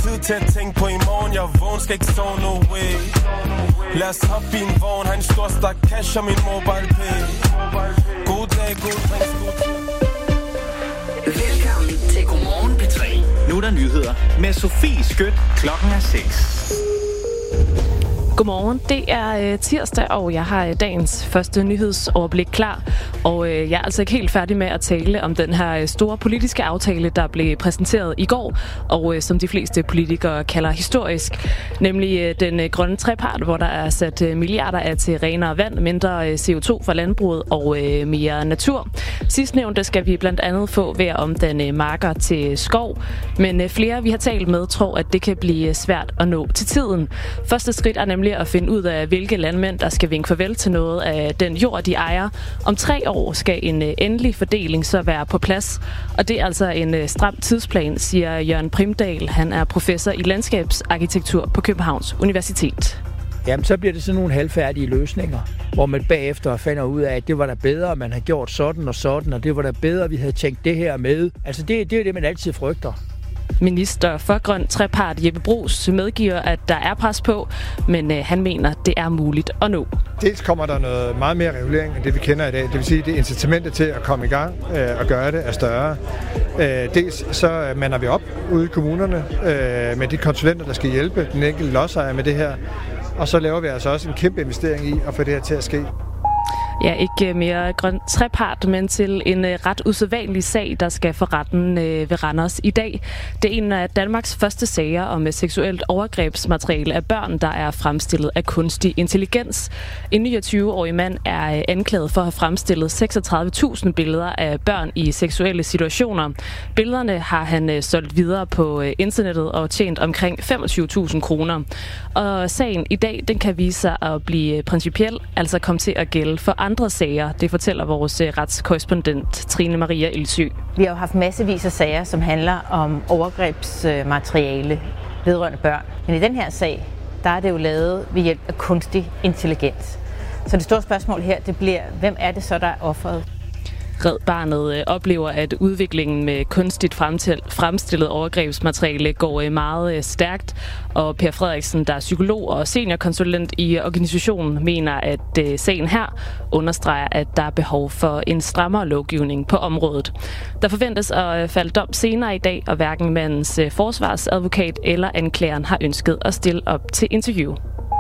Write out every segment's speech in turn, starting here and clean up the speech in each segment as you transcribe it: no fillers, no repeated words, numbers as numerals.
tid til at tænke på i morgen. Jeg er vågen, skal ikke sove, no way. Lad os hoppe i en vogn, har en stor stak cash og min mobile pay. God dag, god drinks, god tid. Velkommen til Godmorgen P3. Nu er der nyheder med Sofie Skødt. Klokken er 6. Godmorgen, det er tirsdag, og jeg har dagens første nyhedsoverblik klar. Og jeg er altså ikke helt færdig med at tale om den her store politiske aftale, der blev præsenteret i går, og som de fleste politikere kalder historisk. Nemlig den grønne trepart, hvor der er sat milliarder af til renere vand, mindre CO2 fra landbruget og mere natur. Sidstnævnte skal vi blandt andet få ved at omdanne marker til skov. Men flere, vi har talt med, tror, at det kan blive svært at nå til tiden. Første skridt er nemlig at finde ud af, hvilke landmænd, der skal vinke farvel til noget af den jord, de ejer. Om 3 år skal en endelig fordeling så være på plads. Og det er altså en stram tidsplan, siger Jørgen Primdahl. Han er professor i landskabsarkitektur på Københavns Universitet. Jamen, så bliver det sådan nogle halvfærdige løsninger, hvor man bagefter finder ud af, at det var da bedre, man havde gjort sådan, og det var da bedre, vi havde tænkt det her med. Altså, det er det, man altid frygter. Minister for grøn trepart Jeppe Bruus medgiver, at der er pres på, men han mener, det er muligt at nå. Dels kommer der noget meget mere regulering end det, vi kender i dag. Det vil sige, at det incitamentet til at komme i gang og gøre det er større. Dels så mander vi op ude i kommunerne med de konsulenter, der skal hjælpe den enkelte lodsejer med det her. Og så laver vi altså også en kæmpe investering i at få det her til at ske. Ja, ikke mere grøn trepart, men til en ret usædvanlig sag, der skal for retten ved Randers i dag. Det er en af Danmarks første sager om seksuelt overgrebsmateriale af børn, der er fremstillet af kunstig intelligens. En 29-årig mand er anklaget for at have fremstillet 36.000 billeder af børn i seksuelle situationer. Billederne har han solgt videre på internettet og tjent omkring 25.000 kroner. Og sagen i dag, den kan vise sig at blive principiel, altså komme til at gælde for andre sager. Det fortæller vores retskorrespondent Trine Maria Ildsø. Vi har jo haft massevis af sager, som handler om overgrebsmateriale vedrørende børn. Men i den her sag, der er det jo lavet ved hjælp af kunstig intelligens. Så det store spørgsmål her, det bliver, hvem er det så, der er offeret? Red Barnet oplever, at udviklingen med kunstigt fremstillet overgrebsmateriale går meget stærkt, og Per Frederiksen, der er psykolog og seniorkonsulent i organisationen, mener, at sagen her understreger, at der er behov for en strammere lovgivning på området. Der forventes at falde dom senere i dag, og hverken mandens forsvarsadvokat eller anklageren har ønsket at stille op til interview.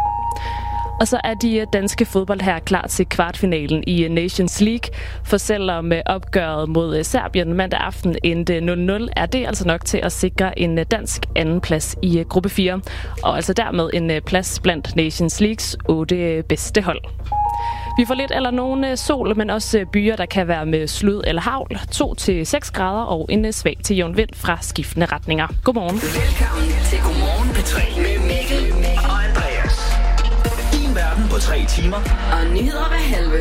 Og så er de danske fodboldherrer klar til kvartfinalen i Nations League. For selvom opgøret mod Serbien mandag aften endte 0-0, er det altså nok til at sikre en dansk andenplads i gruppe 4. Og altså dermed en plads blandt Nations Leagues 8 bedste hold. Vi får lidt eller nogen sol, men også byer, der kan være med slud eller hagl. 2-6 grader og en svag til jævn vind fra skiftende retninger. Godmorgen. Velkommen til Godmorgen P3 med Mikkel og Andreas. Din verden på 3 timer. Og nyheder hver halve.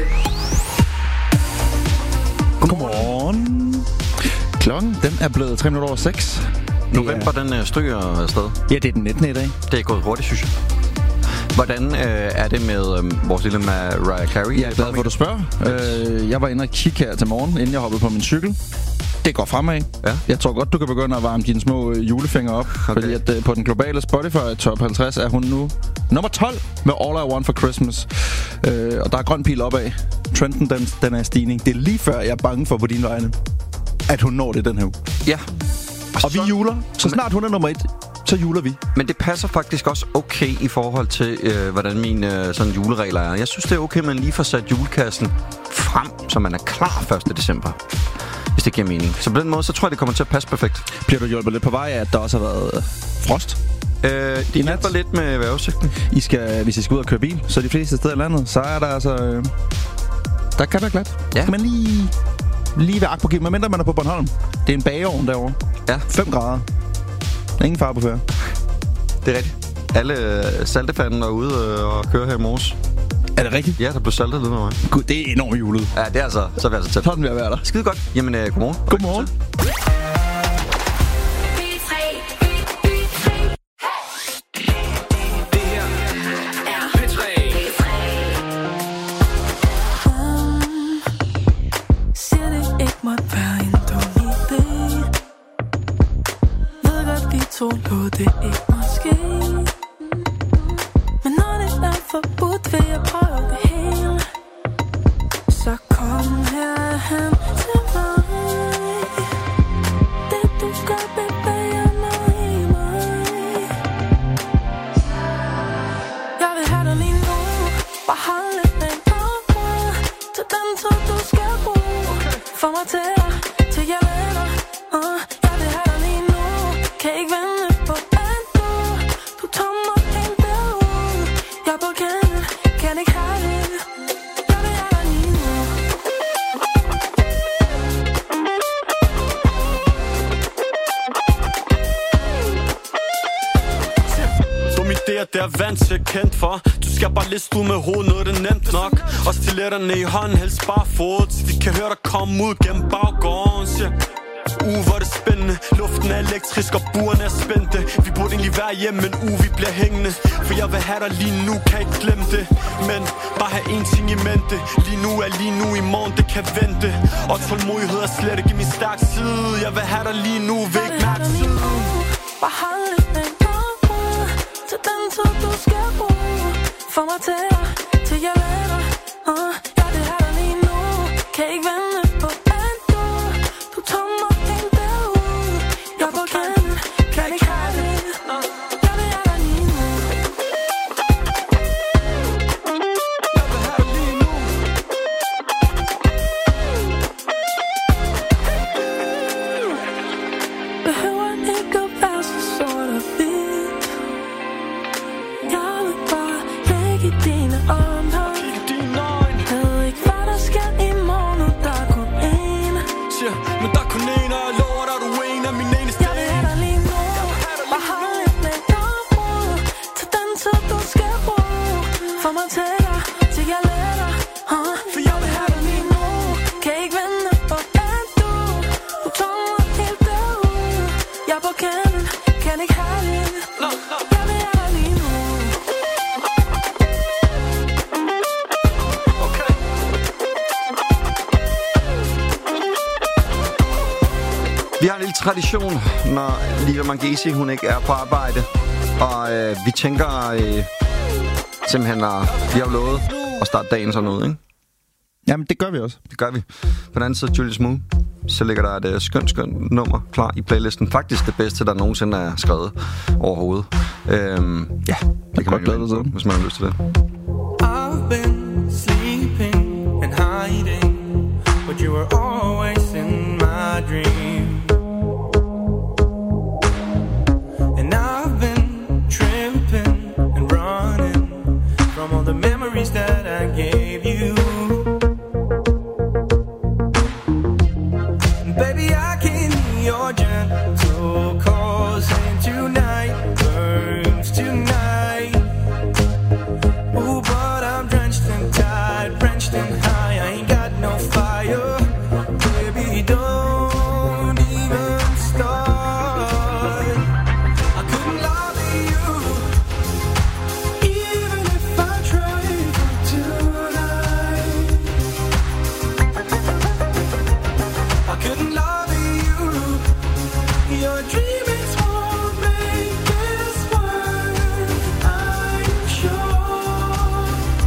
Godmorgen. Klokken, den er blevet 3 minutter over 6. November, den stryger afsted. Ja, det er den 19. i dag. Det er gået hurtigt, synes jeg. Hvordan er det med vores lille Mariah Carey? Jeg er glad for, at du spørger. Jeg var inde og kigge her til morgen, inden jeg hoppede på min cykel. Det går fremad. Ja. Jeg tror godt, du kan begynde at varme dine små julefingre op. Okay. Fordi at på den globale Spotify Top 50 er hun nu nummer 12 med All I Want for Christmas. Og der er grøn pil opad. Trenden, den er stigning. Det er lige før, jeg er bange for på dine vegne, at hun når det den her uge. Ja. Og vi juler. Så snart hun er nummer 1, så juler vi. Men det passer faktisk også okay i forhold til, hvordan mine sådan juleregler er. Jeg synes, det er okay, at man lige får sat julekassen frem, så man er klar 1. december. Hvis det giver mening. Så på den måde, så tror jeg, det kommer til at passe perfekt. Bliver du hjulpet lidt på vej af, at der også har været frost? Det hjælper lidt med vejrudsigten. Hvis I skal ud og køre bil, så de fleste steder i landet, så er der altså... der kan være glat. Ja. Skal man lige være akpågivet, medmindre man er på Bornholm. Det er en bageovn derovre. Ja. 5 grader. Ingen far på færd. Det er rigtigt. Alle saltefanden er ude og kører her i morges. Er det rigtigt? Ja, der blev saltet lidt med mig. Gud, det er enormt julet. Ja, det er altså, så er vi altså tæt. Sådan vil jeg være der. Skide godt. Jamen, godmorgen. Godmorgen. To lå det ikke måske. Men når det er forbudt, vil jeg prøve det hele. Så kom herhen til mig. Det du gør, bevæger mig i mig. Jeg vil have dig lige nu. Bare hold lidt med mig. Til den tid du skal bruge. Få mig til dig, til jeg lander. Jeg vil have dig lige nu. Kan ikke vente på at du tommer helt derud. Jeg er på kanten, kan ikke have det. Jeg vil have dig lige nu. Dum idéer, det er vant til kendt for. Du skal bare liste ud med hovedet, noget det er nemt nok. Og stiletterne i hånden, helst bare fod, så de kan høre dig komme ud gennem baggården. Hvor er det spændende. Luften er elektrisk og buerne er spændte. Vi burde egentlig være hjemme, men vi bliver hængende. For jeg vil have dig lige nu, kan ikke glemme det. Men bare have én ting i mente. Lige nu er lige nu, i morgen det kan vente. Og tålmodighed er slet ikke min stærk side. Jeg vil have dig lige nu, vil ikke mærke tiden. Bare hold lidt med mig. Til den tid du skal bruge. Få mig til dig, til jeg lander. Jeg vil have dig lige nu. Kan ikke vente på at du tommer helt derud. Jeg er på kanten, kan ikke have det. Jeg vil have dig lige nu. Jeg vil have dig lige nu. Behøver ikke at være så sort og hvidt. Jeg vil bare ligge i dine arme. Ved ikke hvad der sker i morgen, og der er kun én. Men der er kun én, og jeg lover dig, du er en af mine eneste. Jeg vil have dig lige nu. Bare hold lidt med dig. Til den tid du skal bruge. Få mig til dig, til jeg lander. For jeg vil have dig lige nu. Kan ikke vente på at du tommer helt derud. Jeg er på kanten, kan ikke have det. Jeg vil have dig lige nu. Vi har en lille tradition, når Liva Mangesi, hun ikke er på arbejde. Og vi tænker simpelthen, vi har lovet at starte dagen sådan noget, ikke? Jamen, det gør vi også. Det gør vi. På den anden side, Julius Moo, så ligger der et skønt nummer klar i playlisten. Faktisk det bedste, der nogensinde er skrevet overhovedet. Ja, det kan man jo vente på, hvis man har lyst til det. I've been sleeping and hiding, but you were always in my dream. And I've been tripping and running from all the memories that I gave you. Baby, I can hear your gentle calls, and tonight burns tonight. Ooh, but I'm drenched and tired, drenched and high. I ain't got no fire. Baby, don't even start. I couldn't love you, even if I tried tonight. I couldn't love you. Your dreamings won't make this work, I'm sure.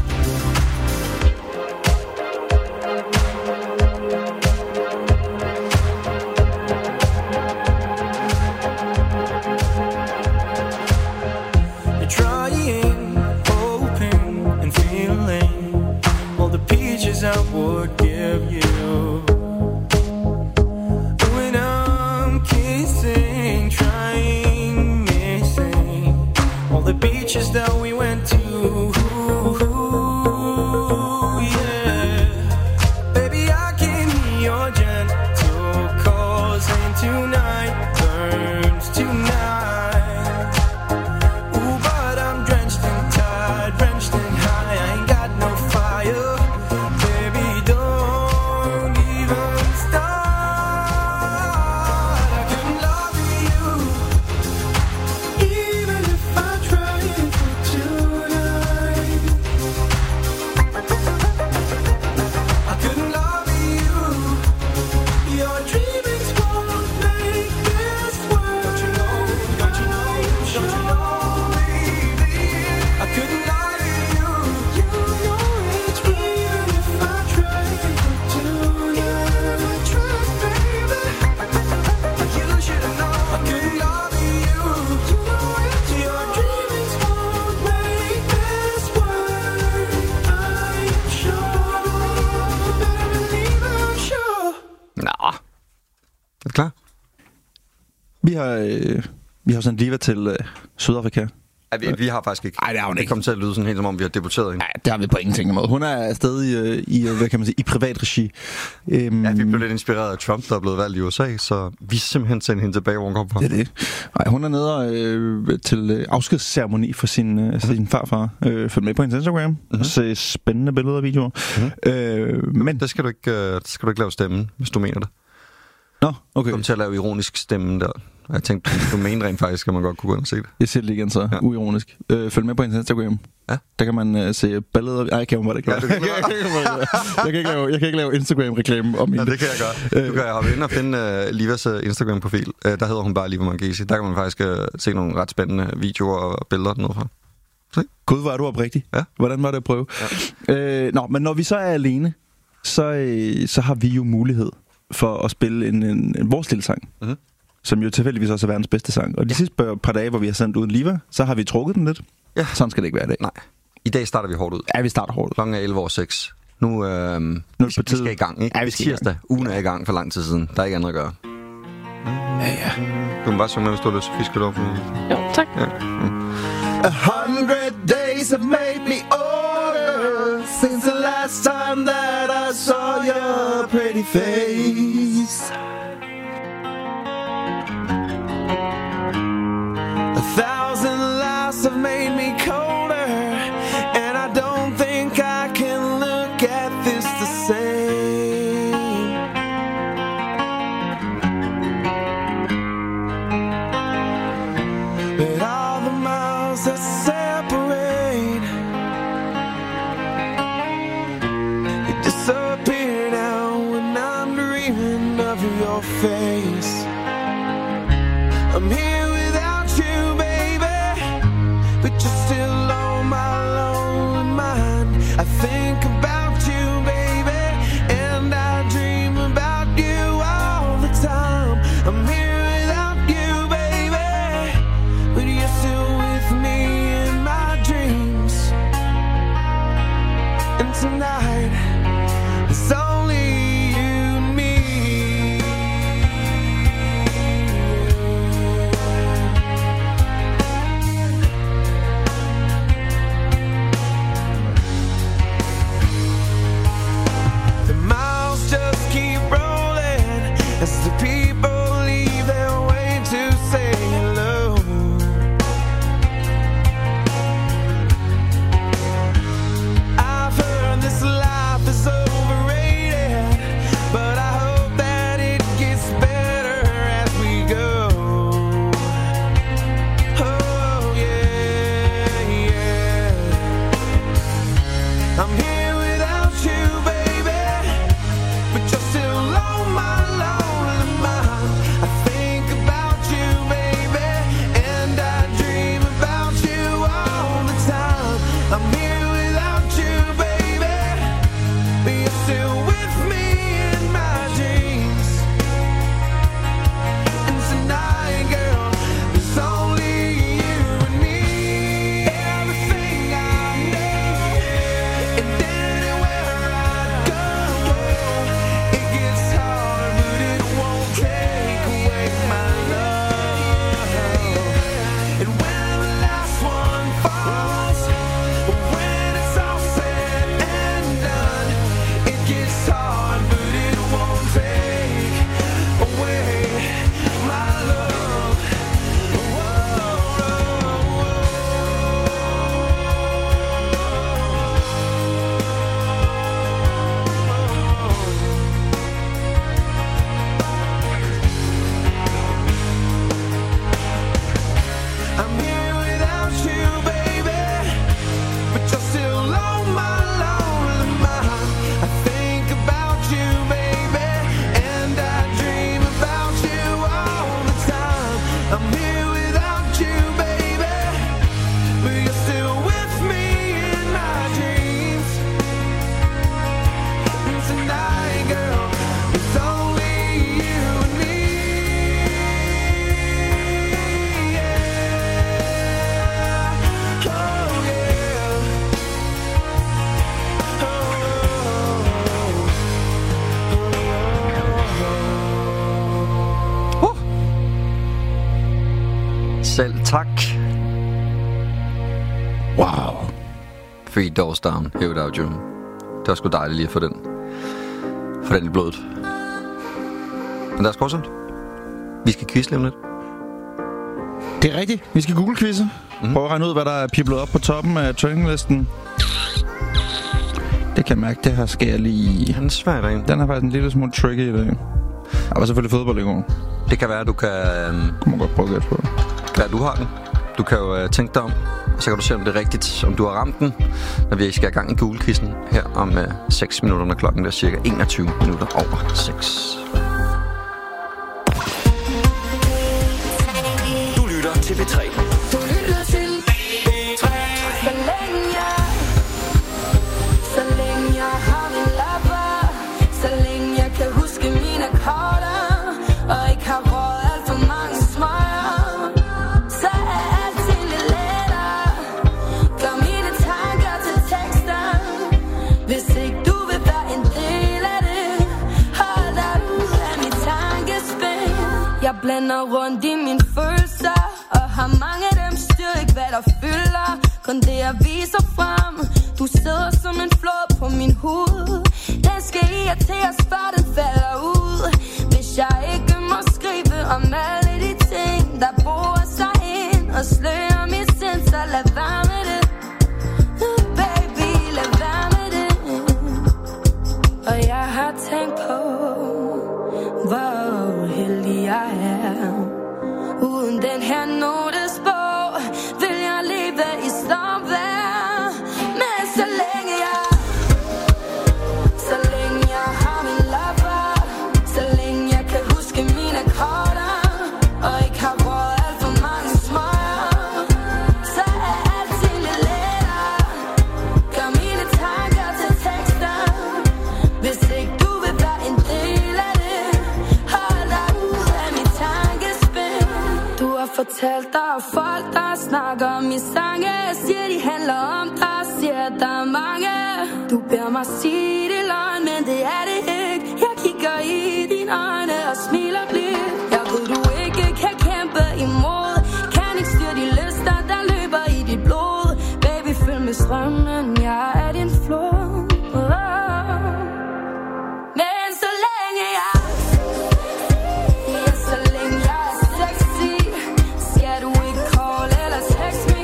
You're trying, hoping, and feeling all the peaches I would give you. When I'm kissing, trying, missing all the beaches that we went to. Yeah, baby, I can hear your gentle calls, and tonight burns tonight. Ooh, but I'm drenched and tired, drenched and high. I ain't got no fire. Baby, don't even start. I couldn't love you, even if I tried for tonight. Vi har sendt Liva til Sydafrika. Vi har faktisk ikke. Nej, det har hun ikke. Det kommer til at lyde sådan helt, som om vi har debuteret hende. Nej, det har vi på ingenting imod. Hun er stadig i hvad kan man sige, i privat regi. Ja, vi blev lidt inspireret af Trump, der er blevet valgt i USA, så vi simpelthen sender hende tilbage, hvor hun kommer fra. Det er det. Nej, hun er nede til afskedsceremoni for sin farfar. Følg med på hendes Instagram. Se spændende billeder og videoer. Men det skal du ikke lave stemmen, hvis du mener det. Nå, okay. Kom til at lave ironisk stemme der. Jeg tænkte, du mener rent faktisk, at man godt kunne gå ind og se det. Jeg siger det igen så, uironisk. Følg med på hendes Instagram. Ja. Der kan man se billeder. Nej, kan man bare det gøre. Jeg kan ikke lave Instagram-reklame om hende. Ja, det kan jeg gøre. Du kan hoppe ind og finde Livas Instagram-profil. Der hedder hun bare Liva Mangesi. Der kan man faktisk se nogle ret spændende videoer og billeder dernede fra. Gud, hvor er du oprigtig. Ja. Hvordan var det at prøve? Ja. Men når vi så er alene, så har vi jo mulighed for at spille en vores lille sang. Som jo tilfældigvis også er verdens bedste sang. Og de sidste par dage, hvor vi har sendt uden Liva, så har vi trukket den lidt. Ja. Sådan skal det ikke være i dag. Nej. I dag starter vi hårdt ud. Ja, vi starter hårdt ud. Klokken er 11:06. Nu vi skal i gang, ikke? Ja, vi skal tirsdag. Ugen er i gang for lang tid siden. Der er ikke andet at gøre. Ja. Du kan bare synge med, hvis du har lyst til fisk op. Jo, tak. Ja. 100 days have made me older since the last time that I saw your pretty face. 1,000 lives have made me colder, and I don't think I can look at this the same. But all the miles that separate, they disappear now when I'm dreaming of your face. I'm here without you, baby, but you're still on my lonely mind. I think about you, baby, and I dream about you all the time. I'm here without you, baby, but you're tak. Wow. 3 Doors Down, Here Without You. Det var sgu dejligt lige at få den i blodet. Men der er skorsomt. Vi skal quizze lidt. Det er rigtigt. Vi skal Google-quizze. Prøv at regne ud, hvad der er piblet op på toppen af trendlisten. Det kan jeg mærke, det her skal jeg lige... Den er svær, ikke? Den er faktisk en lille smule tricky i dag. Der var selvfølgelig fodbold i går. Det kan være, at du kan... Kunne man godt prøve at gætte på det. Det kan være, du har den. Du kan jo tænke dig om, og så kan du se, om det er rigtigt, om du har ramt den, når vi skal i gang i Google-quizzen her om 6 minutter, når klokken er cirka 21 minutter over 6. Du lytter til P3. Du lytter til P3. Så længe jeg har min lapper, så længe jeg kan huske mine akkorder, og ikke har råd alt for mange smøger, så er alting lidt lettere. Gør mine tanker til tekster. Hvis ikke du vil være en del af det, hold dig ud af mit tankespind. Jeg blander rundt i mine følelser, og har mange af dem styr ikke hvad der fylder. Kun det jeg viser frem. Du sidder som en flod på min hud. Den skal irriteres før den falder ud. Hvis jeg ikke må skrive om alle de ting der borer sig ind og slører mit sind, så lad være med det. Baby, lad være med det. Og jeg har tænkt på, hvor heldig jeg er. Uden den her notesbog vil jeg leve i stormvejr. Men så længe jeg har min lapper, så længe jeg kan huske mine akkorder, og ikke har råd alt for mange smøger, så er alting lidt lettere. Gør mine tanker til tekster. Hvis ikke du vil være en del af det, hold dig ud af mit tankespind. Du har fortalt dig af folk, der snakker om i sange, siger de handler om dig, siger der er mange. Du beder mig sige det løgn, men det er det ikke. Jeg kigger i dine øjne og smiler blidt. Jeg ved du ikke kan kæmpe imod, kan ikke styre de lyster, der løber i dit blod. Baby, følg med strømmen, jeg er din flod. Men så længe jeg er sexy, skal du ikke call eller text me.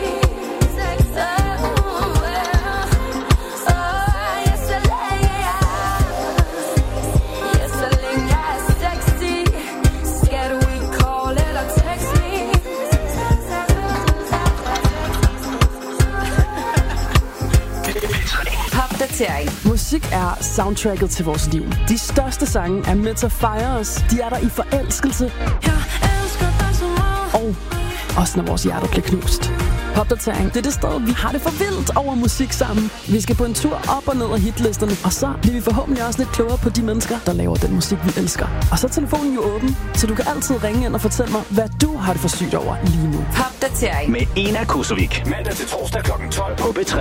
Så længe jeg er sexy, skal du ikke call eller text me. Popdatering. Musik er soundtracket til vores liv. De største sange er med til at fejre os. De er der i forelskelse. Og også når vores hjerter bliver knust. Popdatering, det er det sted, vi har det for vildt over musik sammen. Vi skal på en tur op og ned af hitlisterne, og så bliver vi forhåbentlig også lidt klogere på de mennesker, der laver den musik, vi elsker. Og så er telefonen jo åben, så du kan altid ringe ind og fortælle mig, hvad du har det for sygt over lige nu. Popdatering med Ena Kusovik. Mandag til torsdag kl. 12 på P3.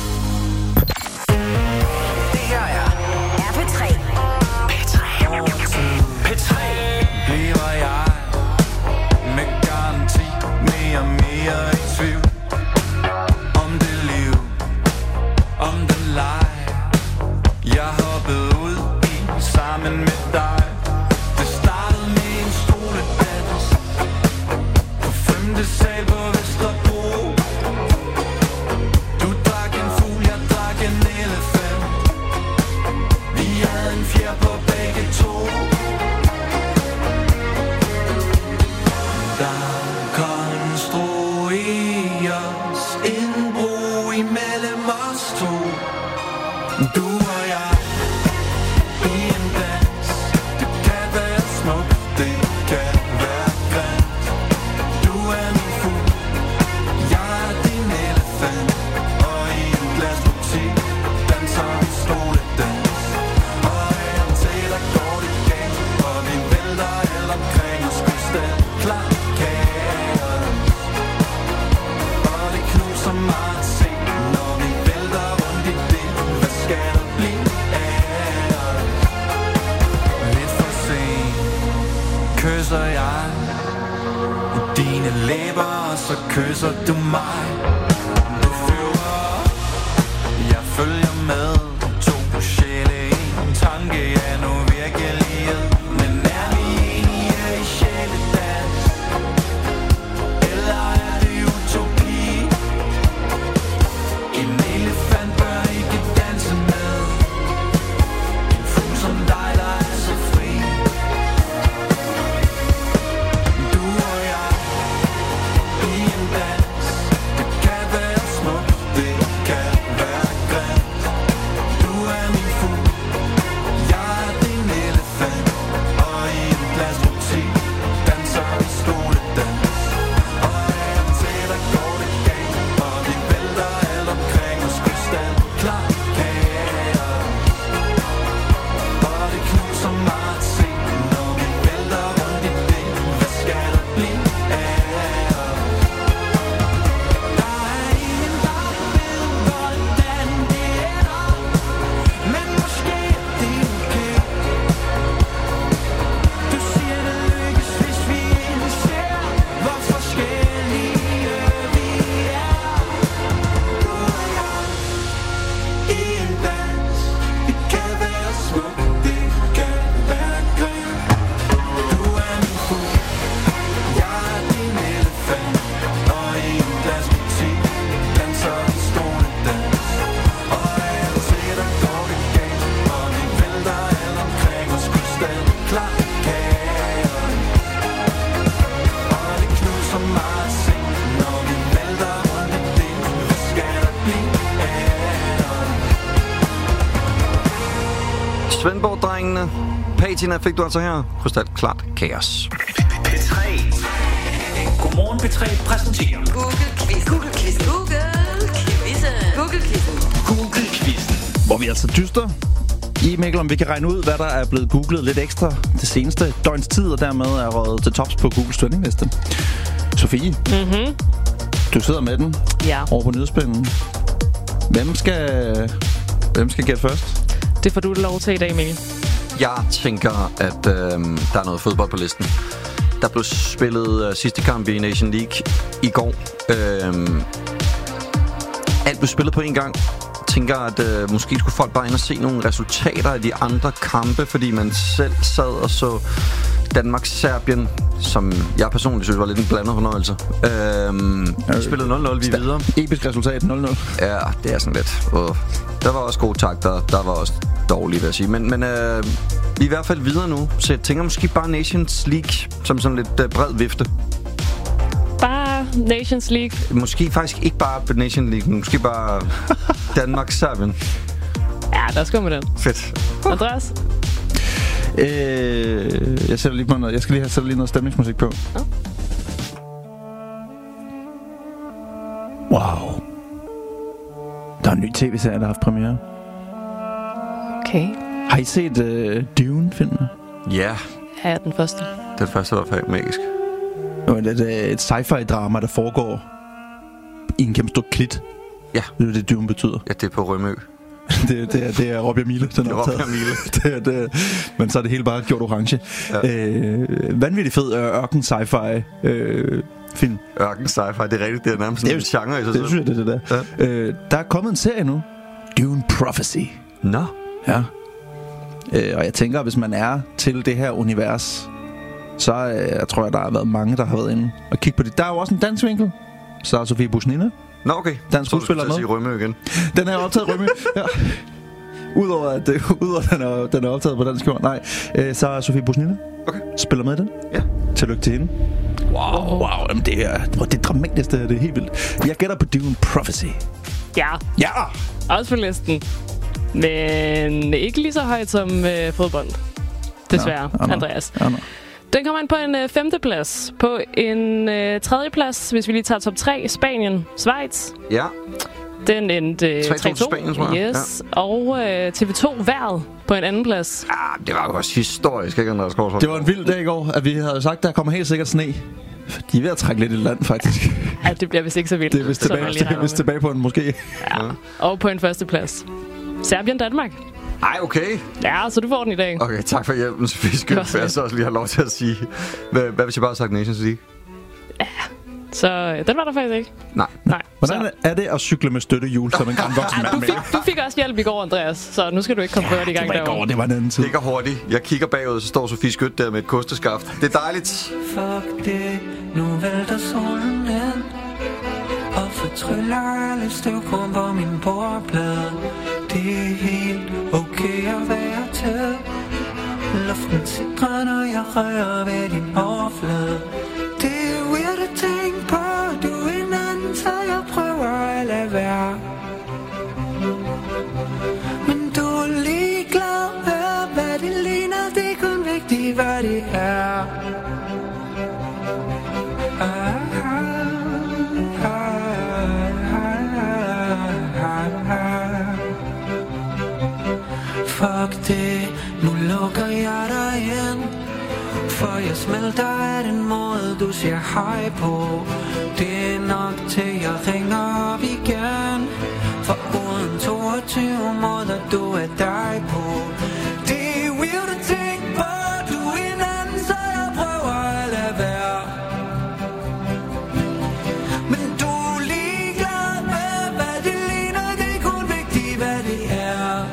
Det her er P3. P3 bliver jeg med garanti mere i tvivl om det liv, om den leg jeg hoppede ud i sammen med dig. Det startede med en skoledans på 5. sal på Vesterbro. Du drak en fugl, jeg drak en elefant. Vi havde en fjer på begge to. Der konstruerede kysser du mig. Du flyver, jeg følger med. To sjæle, en tanke er nu virkelighed. Men er vi enige i sjæledans? Eller er det utopi? En elefant bør ikke danse med en fugl som dig, der er så fri. Du og jeg i en dans. Det kan være smukt, det kan være grimt. Du er min fugl, jeg er din elefant. Og i en glasbutik danser vi skoledans. Og af og til der går det galt, og vi vælter alt omkring os krystalklar kager. Og det knuser mig at se, når vi vælter rundt i det. Hvad skal der blive af os? Der er ingen, der ved, hvordan det ender. Men måske er det okay. Du siger det lykkes, hvis vi indser, hvor forskellige vi er. Du og jeg i en dans. Det kan være smukt, det kan være grimt. Du er min fugl, jeg er din elefant. Og i en glasbutik danser vi skoledans. Og af og til der går det galt, og vi vælter alt omkring os krystalklar kager. Og det knuser mig at se, når vi vælter rundt i det. Hvad skal der blive af os? Svendborg-drengene. Patina fik du altså her. Krystalklart kaos. P3. Godmorgen P3 præsenterer Google-quizzen. Hvor vi altså dyster i, Mikkel, om vi kan regne ud, hvad der er blevet googlet lidt ekstra det seneste døgns tid, og dermed er røget til tops på Googles trendingliste. Sofie, du sidder med den over på nyhedsspænden. Hvem skal gætte først? Det får du lov til i dag, Mikkel. Jeg tænker, at der er noget fodbold på listen. Der blev spillet sidste kamp i Nation League i går. Alt blev spillet på en gang. Jeg tænker, at måske skulle folk bare ind og se nogle resultater af de andre kampe, fordi man selv sad og så Danmark-Serbien, som jeg personligt synes var lidt en blandet fornøjelse. Vi spillede 0-0, vi er videre. Episk resultat, 0-0. Ja, det er sådan lidt. Der var også gode takter, der var også dårlige, vil jeg sige. Men vi er i hvert fald videre nu, så jeg tænker måske bare Nations League som sådan lidt bred vifte. Bare Nations League? Måske faktisk ikke bare Nations League, måske bare Danmark-Serbien. Ja, der skal med den. Fedt. Andreas? Jeg sætter lige på noget. Jeg skal lige sætte noget stemningsmusik på. Wow. Der er en ny tv-serie, der har haft premiere. Okay. Har I set Dune-filmen? Ja. Ja, den første. Den første var faktisk magisk. Det er et sci-fi-drama, der foregår i en kæmpe stor klit. Ja. Det er det, Dune betyder. Ja, det er på Rømø. Det er Robbie Mille, den er optaget. det, men så er det hele bare gjort orange. Ja. Vanvittigt fed ørken sci-fi film. Ørken sci-fi, det er rigtigt. Det er nærmest sådan en genre i sig selv. Det synes jeg, det der. Ja. Der er kommet en serie nu. Dune Prophecy. Nå. Ja. Og jeg tænker, hvis man er til det her univers, så jeg tror jeg, der har været mange, der har været inde og kigge på det. Der er jo også en dansk vinkel. Så er Sofie Busnina. Nå, okay. Dansk skuespiller med. Så du skal Rømø igen. Den er optaget Rømø. Ja. Udover at den er optaget på dansk jord. Nej, så er Sofie Busnina. Okay. Spiller med i den. Ja. Tillykke til hende. Wow. Jamen, det er dramatisk, det er helt vildt. Jeg gætter på Dune Prophecy. Ja. Også på listen. Men ikke lige så højt som fodbold. Desværre, Andreas. Den kommer ind på en 5. plads. På en 3. plads, hvis vi lige tager top 3, Spanien, Schweiz. Ja. Den endte 3-2. Spanien, tror jeg. Yes. Ja. Og TV2 Vejret på en 2. plads. Ja, det var jo også historisk, ikke, Andreas Korsgaard? Det var en vild dag i går, at vi havde sagt, der kommer helt sikkert sne. De er ved at trække lidt i land, faktisk. Ja, det bliver vist ikke så vildt. Det er vist tilbage på en måske. Ja. Og på en 1. plads, Serbien-Danmark. Ej, okay. Ja, så du får den i dag. Okay, tak for hjælpen, Sofie. Skyld, for jeg så også lige har lov til at sige. Hvad hvis jeg bare har sagt Nations League? Ja, Så den var der faktisk ikke. Nej. Hvordan er det at cykle med støttehjul som en grandvoksen mand? Du fik også hjælp i går, Andreas, så nu skal du ikke komme før i gang derovre. Det var en anden tid. Det går hurtigt. Jeg kigger bagud, så står Sofie Skødt der med et kosteskaft. Det er dejligt. Fuck det, nu vælter solen ind og fortryller alle støvkorn på min bordplade. Det er helt okay at være til. Luften sidder, når jeg rører ved din overflade. Det er weird at tænke på, du er en anden, så jeg prøver at lade være. Men du er ligeglad med, hvad det ligner. Det er kun vigtigt, hvad det er. Fuck det, nu lukker jeg dig ind. For jeg smelter af den måde, du siger hej på. Det er nok til, jeg ringer op igen. For uden 22 måder, du er dig på. Det er weird at tænke på, du er en anden, så jeg prøver at lade være. Men du er ligeglad med, hvad det ligner. Det er kun vigtigt, hvad det er.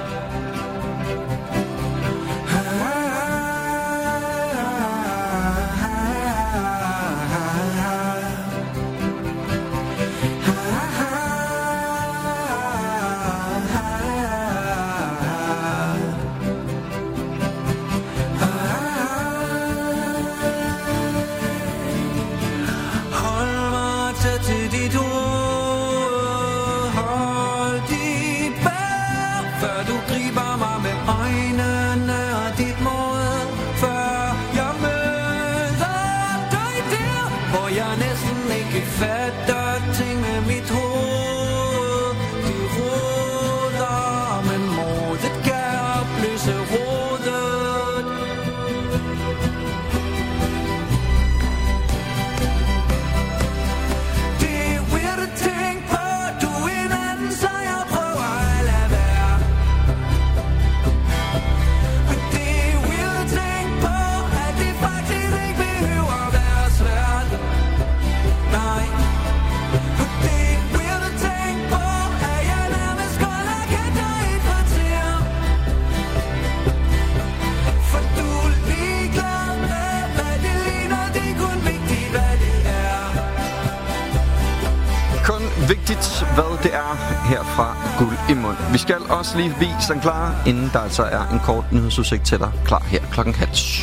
Vigtigt, hvad det er herfra Guld i mund. Vi skal også lige forbi St. Clara, inden der altså er en kort nyhedsudsigt til dig klar her 6:30.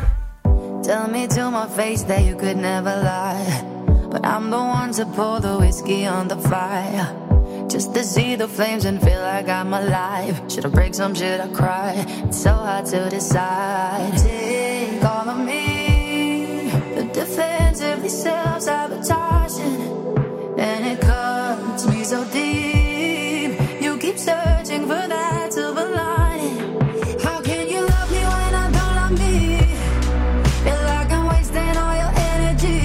Tell me to my face that you could never lie, but I'm the one to pour the whiskey on the fire, just to see the flames and feel like I'm alive. Should I break some, should I cry? It's so hard to decide. Take all of me, the defensively self-sabotaging, and it cuts me so deep. You keep searching for that silver lining. How can you love me when I don't love me? Feel like I'm wasting all your energy.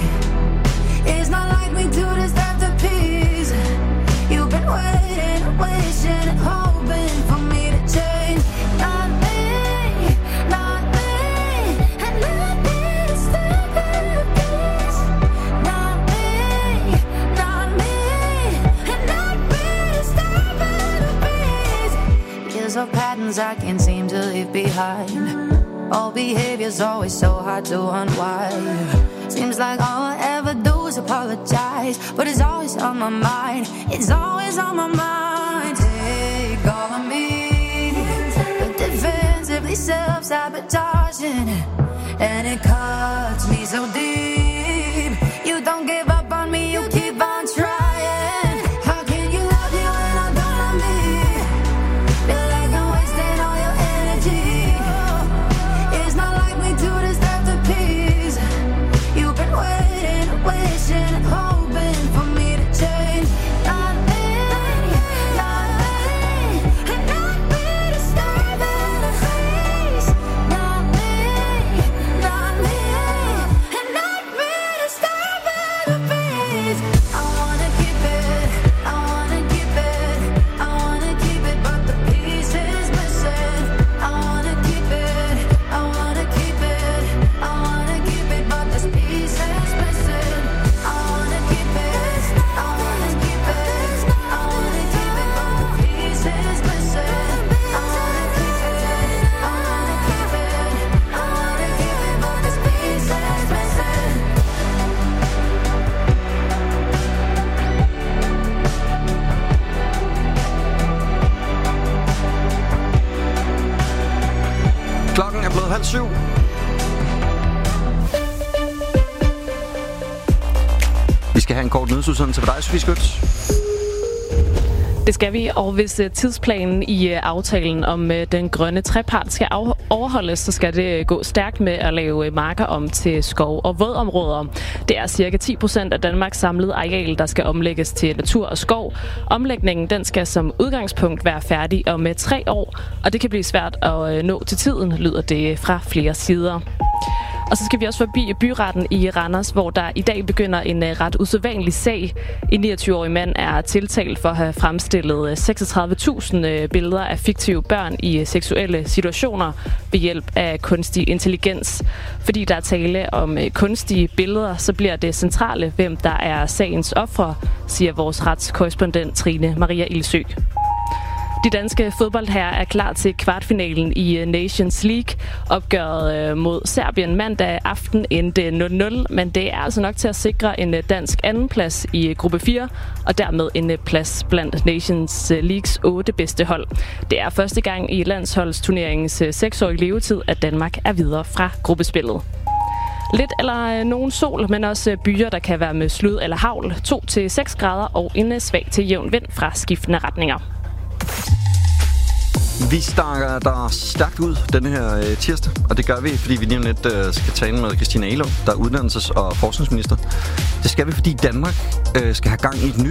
It's not like me to disturb the peace. You've been waiting, wishing and hoping for me to change. Not me, not me, and not me to stop the peace. Not me, not me, and not me to stop the peace. Years of patterns I can't seem to leave behind. All behavior's always so hard to unwind. Seems like all I ever do is apologize, but it's always on my mind. It's always on my mind. Take all of me, but defensively self-sabotaging, and it cuts me so deep. You don't give up on me, you keep on trying. How can you love me when I don't love me? Feel like I'm wasting all your energy. It's not like me to disturb the peace. You've been waiting, wishing and hoping for me to change. Not me, not me, and not me to stop the peace. Not me, and not me en kort nyhedsudsendelse for dig, Sofie Skyts. Det skal vi, og hvis tidsplanen i aftalen om den grønne trepart skal overholdes, så skal det gå stærkt med at lave marker om til skov- og vådområder. Det er cirka 10% af Danmarks samlede areal, der skal omlægges til natur og skov. Omlægningen den skal som udgangspunkt være færdig om 3 år, og det kan blive svært at nå til tiden, lyder det fra flere sider. Og så skal vi også forbi byretten i Randers, hvor der i dag begynder en ret usædvanlig sag. En 29-årig mand er tiltalt for at have fremstillet 36.000 billeder af fiktive børn i seksuelle situationer ved hjælp af kunstig intelligens. Fordi der er tale om kunstige billeder, så bliver det centrale, hvem der er sagens ofre, siger vores retskorrespondent Trine Maria Ilsø. De danske fodboldherrer er klar til kvartfinalen i Nations League. Opgøret mod Serbien mandag aften endte 0-0, men det er altså nok til at sikre en dansk andenplads i gruppe 4, og dermed en plads blandt Nations Leagues 8 bedste hold. Det er første gang i landsholdsturneringens 6-årige levetid, at Danmark er videre fra gruppespillet. Lidt eller nogen sol, men også byer, der kan være med slud eller hagl. 2-6 grader og en svag til jævn vind fra skiftende retninger. Vi starter der stærkt ud denne her tirsdag, og det gør vi, fordi vi lige om lidt skal tale med Christina Egelund, der er uddannelses- og forskningsminister. Det skal vi, fordi Danmark skal have gang i en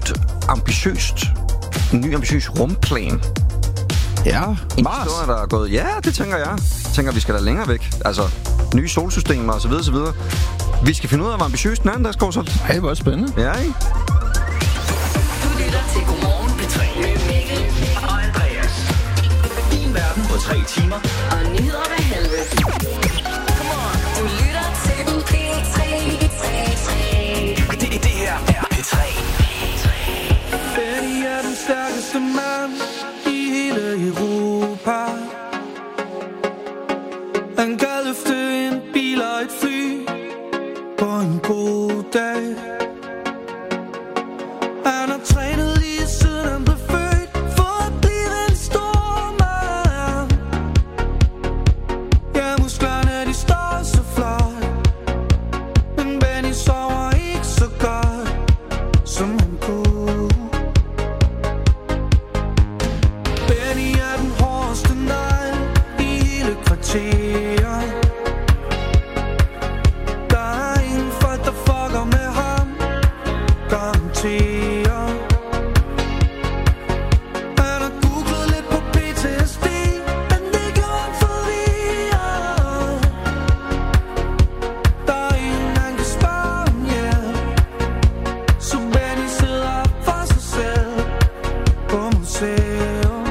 ny ambitiøs rumplan. Ja, en historie, der er gået. Ja, det tænker jeg. Jeg tænker, vi skal da længere væk. Altså, nye solsystemer og så videre, så videre. Vi skal finde ud af, hvor ambitiøst den er, der skal så. Ej, hvor spændende. Ja, ikke? Du lytter til Godmorgen P3 med Mikkel og Andreas. Din verden på 3 timer. Og nyheder hver halve. Du lytter til P3. Det her er P3. Benny er den stærkeste mand i hele Europa. Han kan løfte en bil og et fly på en god dag. Han har trænet lige siden han blev født for at blive en stor mand. Ja, musklerne de står så flot, men Benny sover ikke så godt, som han kunne. Benny er den hårdeste negl i hele kvarteret. Der er ingen folk, der fucker med ham, garanterer. Han har googlet lidt på PTSD, men det gjorde han forvirret. Der er ingen, han kan spørge om hjælp, så Benny sidder for sig selv på museum.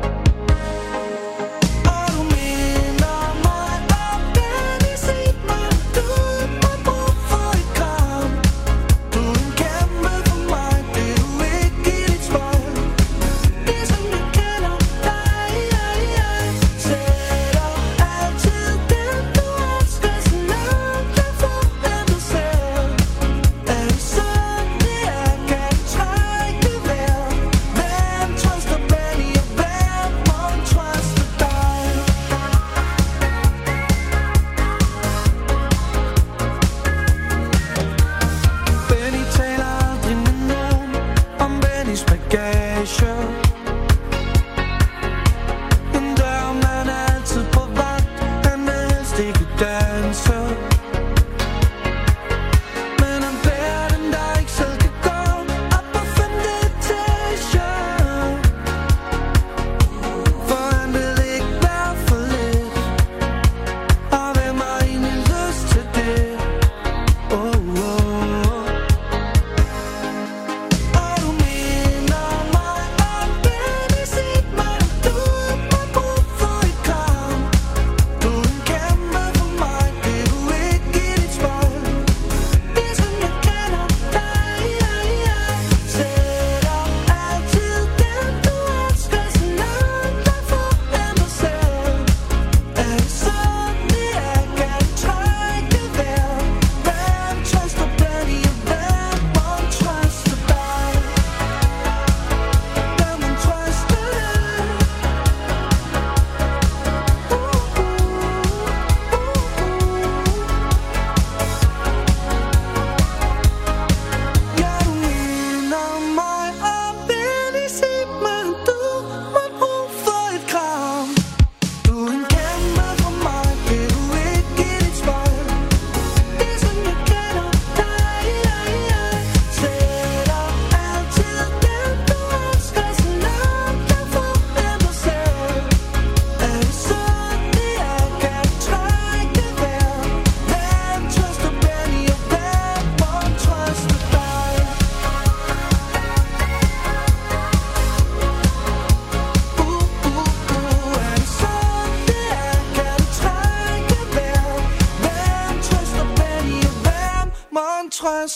Og du minder mig om Benny, sig mig, du har brug for et kram. Du er en kæmpe for mig, det du ikke i dit spejl. Ligesom jeg kender dig, sætter altid den du elsker så langt jeg får af dig selv. Er det sådan det er, kan du trække det vejr? Hvem trøster Benny, og hvem må trøste dig? Benny taler aldrig med nogen om Bennys bagage. Men derom han er altid på vagt, han vil helst ikke danse. Men han bærer den, der ikke selv kan gå op på 5. etage. For han vil ikke være for lidt, og hvem har egentlig lyst til det? Oh, oh. Og du minder mig om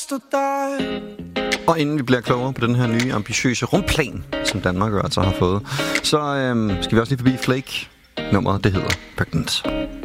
stod der. Og inden vi bliver klogere på den her nye, ambitiøse rumplan, som Danmark jo altså har fået, så skal vi også lige forbi Flake. Nummeret, det hedder Pregnant.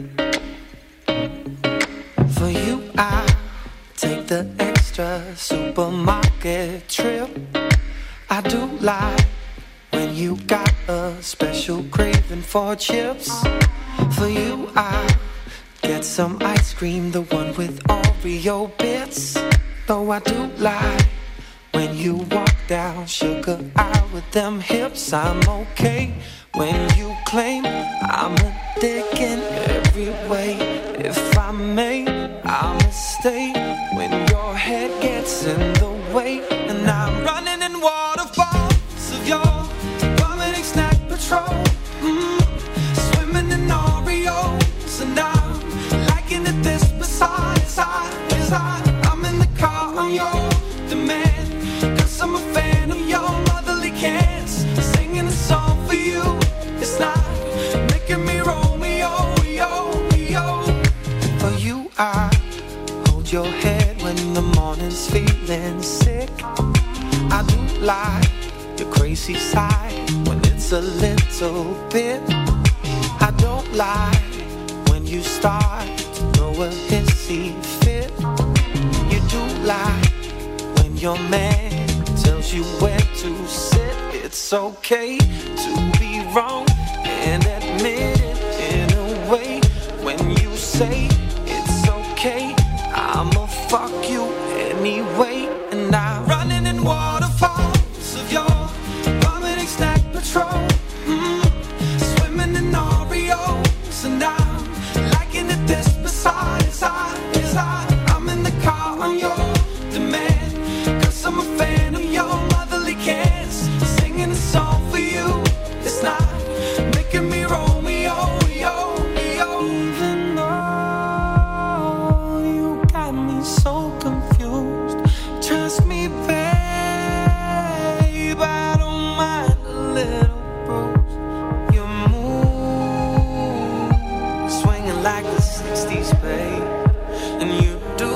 For you, I take the extra supermarket trip. I do like when you got a special craving for chips. For you, I get some ice cream, the one with Oreo bits. Though I do like when you walk down sugar out with them hips. I'm okay when you claim I'm a dick in every way. If I may, I'ma stay when your head gets in the way. And I'm running in waterfalls of your vomiting snack patrol. Swimming in Oreos. And I'm liking it this besides I'm in the car on your demand. Cause I'm a fan of your motherly cans. Singing a song for you. It's not making me Romeo, yo. For you, I hold your head when the morning's feeling sick. I do like your crazy side when it's a little bit. I don't like when you start to throw a hissy fit. You do like when your man tells you where to sit. It's okay to be wrong and admit it in a way. When you say it's okay, I'ma fuck you anyway. And I'm running in waterfalls of your vomiting snack patrol. Swimming in Oreos. And I'm liking it this besides I'm in the car on your demand. Cause I'm a fan of your motherly cans. Singing a song for you. It's not making me Romeo, yo. Even though you got me so confused, trust me, babe, I don't mind a little bruise. Your move swinging like the 60s, babe. And you do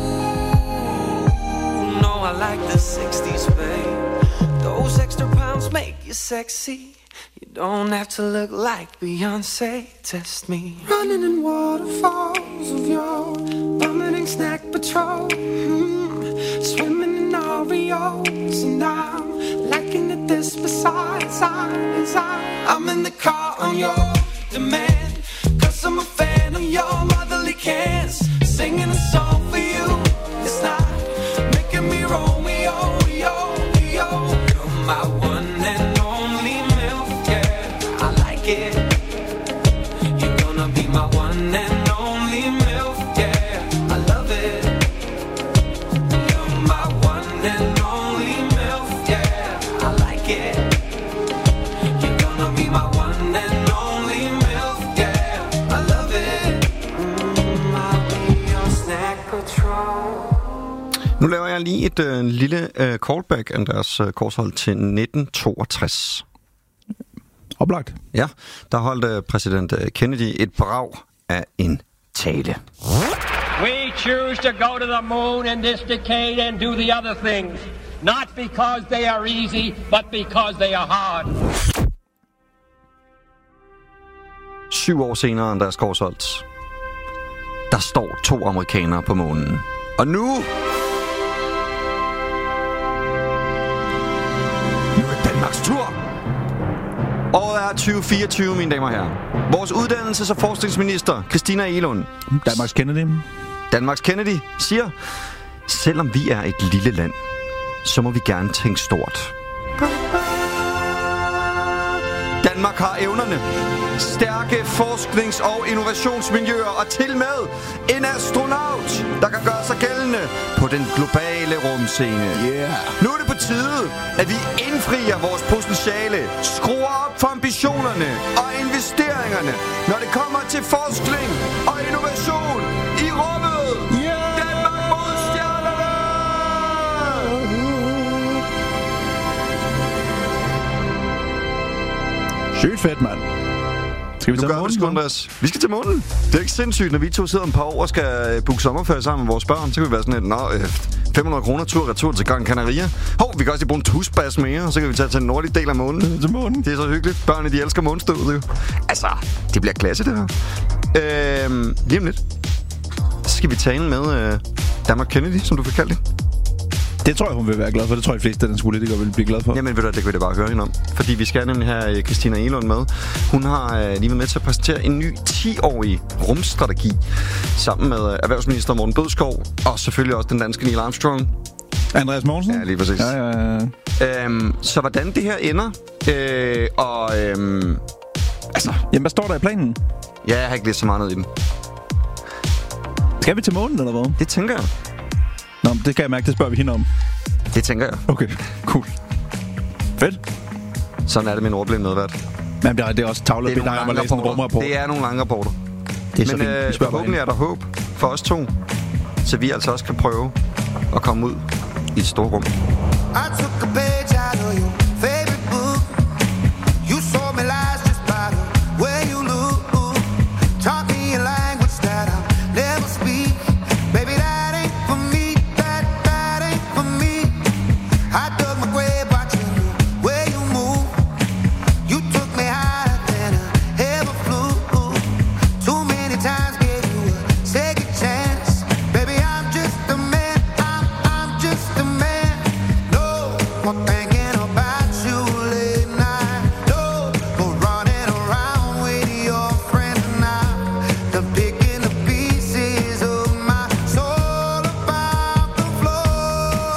know I like the 60s, babe. Those extra pounds make you sexy. You don't have to look like Beyonce. Test me. Running in waterfalls of your vomiting snack patrol. Swimming in Oreos. And I'm liking it this besides I'm in the car on your demand. Cause I'm a fan of your motherly cans. Singing a song for you. It's not making me Romeo, yo. You're my one and only milk, yeah. I like it. You're gonna be my one and only milk, yeah. I love it. You're my one and only milk, yeah. I like it. You're gonna be my one and only milk, yeah. I love it. I'll be your snack patrol. Nu laver jeg lige et lille callback af deres korshold til 1962. Oplagt. Ja, der holdt præsident Kennedy et brag af en tale. We choose to go to the moon in this decade and do the other things. Not because they are easy, but because they are hard. 7 år senere end deres korshold, der står 2 amerikanere på månen. Og nu er Danmarks tur. Året er 2024, mine damer og herrer. Vores uddannelses- og forskningsminister, Christina Egelund, Danmarks Kennedy, siger, selvom vi er et lille land, så må vi gerne tænke stort. Danmark har evnerne, stærke forsknings- og innovationsmiljøer og til med en astronaut, der kan gøre sig gældende på den globale rumscene. Nu er det på tide, at vi indfrier vores potentiale, skruer op for ambitionerne og investeringerne, når det kommer til forskning og innovation i rummet. Danmark mod stjernerne! Sygt fedt, mand. Skal vi til månen, Andreas? Vi skal til månen. Det er ikke sindssygt, når vi to sidder om et par år og skal booke sommerferie sammen med vores børn. Så kan vi være sådan et, 500 kroner tur-retur til Gran Canaria. Vi kan også lige bruge en tusbas mere, og så kan vi tage til den nordlige del af månen. Til månen. Det er så hyggeligt. Børnene, de elsker månestøvet, jo. Altså, det bliver klasse, det her. Lige om lidt. Så skal vi tale med Danmark Kennedy, som du fik kaldt det. Det tror jeg, hun vil være glad for. Det tror jeg, de fleste danske politikere vil blive glad for. Jamen ved du, det kan vi da bare høre hende om. Fordi vi skal nemlig have Christina Egelund med. Hun har lige været med til at præsentere en ny 10-årig rumstrategi sammen med erhvervsminister Morten Bødskov og selvfølgelig også den danske Neil Armstrong. Andreas Mogensen? Ja, lige præcis. Ja. Så hvordan det her ender, altså... Jamen, hvad står der i planen? Ja, jeg har ikke læst så meget ned i den. Skal vi til månen, eller hvad? Det tænker jeg. Nå, det kan jeg mærke, det spørger vi hende om. Det tænker jeg. Okay, cool. Fedt. Sådan er det med en ordblind medvært. Men det er også tavlet ved dig om at læse en rumrapport. Det er nogle lange rapporter. Det er så men fint. forhåbentlig er der håb for os to, så vi altså også kan prøve at komme ud i et stort rum. I took a page out of your favorite book. You sold me lies just by the way you look. Taught me a language that I'll never speak. Baby, that ain't for me. That ain't for me. I dug my grave watching the way you move. You took me higher than I ever flew. Too many times gave you a second chance. Baby, I'm just a man. I'm just a man. No more thinking about you late night. No more running around with your friends now. The picking the pieces of my soul about the floor.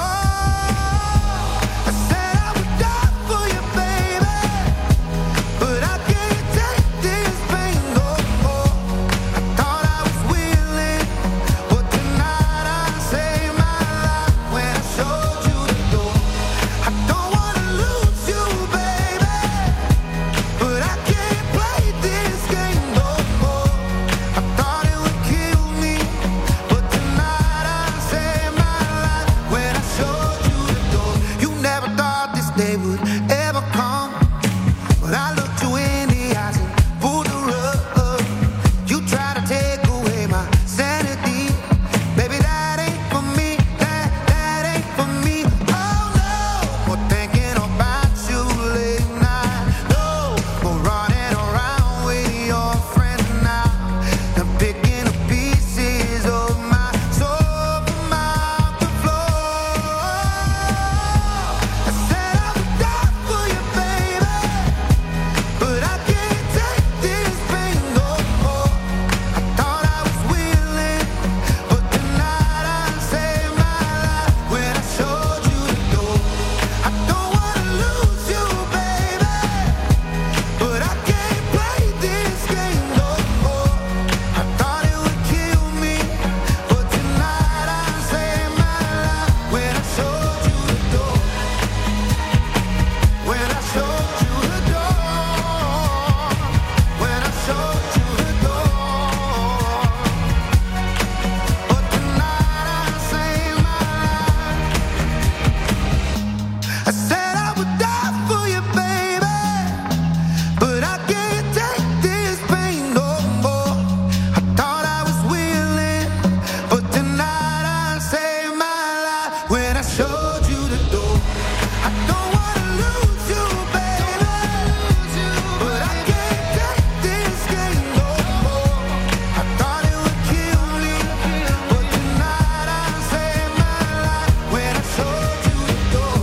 I said I would die for you, baby, but I can't take this pain no more. I thought I was willing, but tonight I saved my life when I showed you the door. I don't wanna lose you, baby, but I can't play this game no more. I thought it would kill me, but tonight I saved my life when I showed you the door. You never thought this day would ever come, but I looked you in the eyes and pulled the rug. You tried to take away my sanity. Baby, that ain't for me. That ain't for me. Oh no, more thinking about you late night. No more running around with your friends now. I'm picking the pieces of my soul from out the floor. I said I would die for you, baby, but I can't take this pain no more. I thought I was willing, but tonight I saved my life when I showed you the door. I don't wanna lose you, baby, but I can't play this game no more. I thought it would kill me, but tonight I saved my life when I showed you the door. When I showed you the door. When I showed you the door. But tonight I saved my life. I said I would die for you, baby, but I can't take this pain no more. I thought I was willing, but tonight I saved my life when I showed you the door. I don't wanna lose you, baby, but I can't take this game no more. I thought it would kill me, but tonight I saved my life when I showed you the door.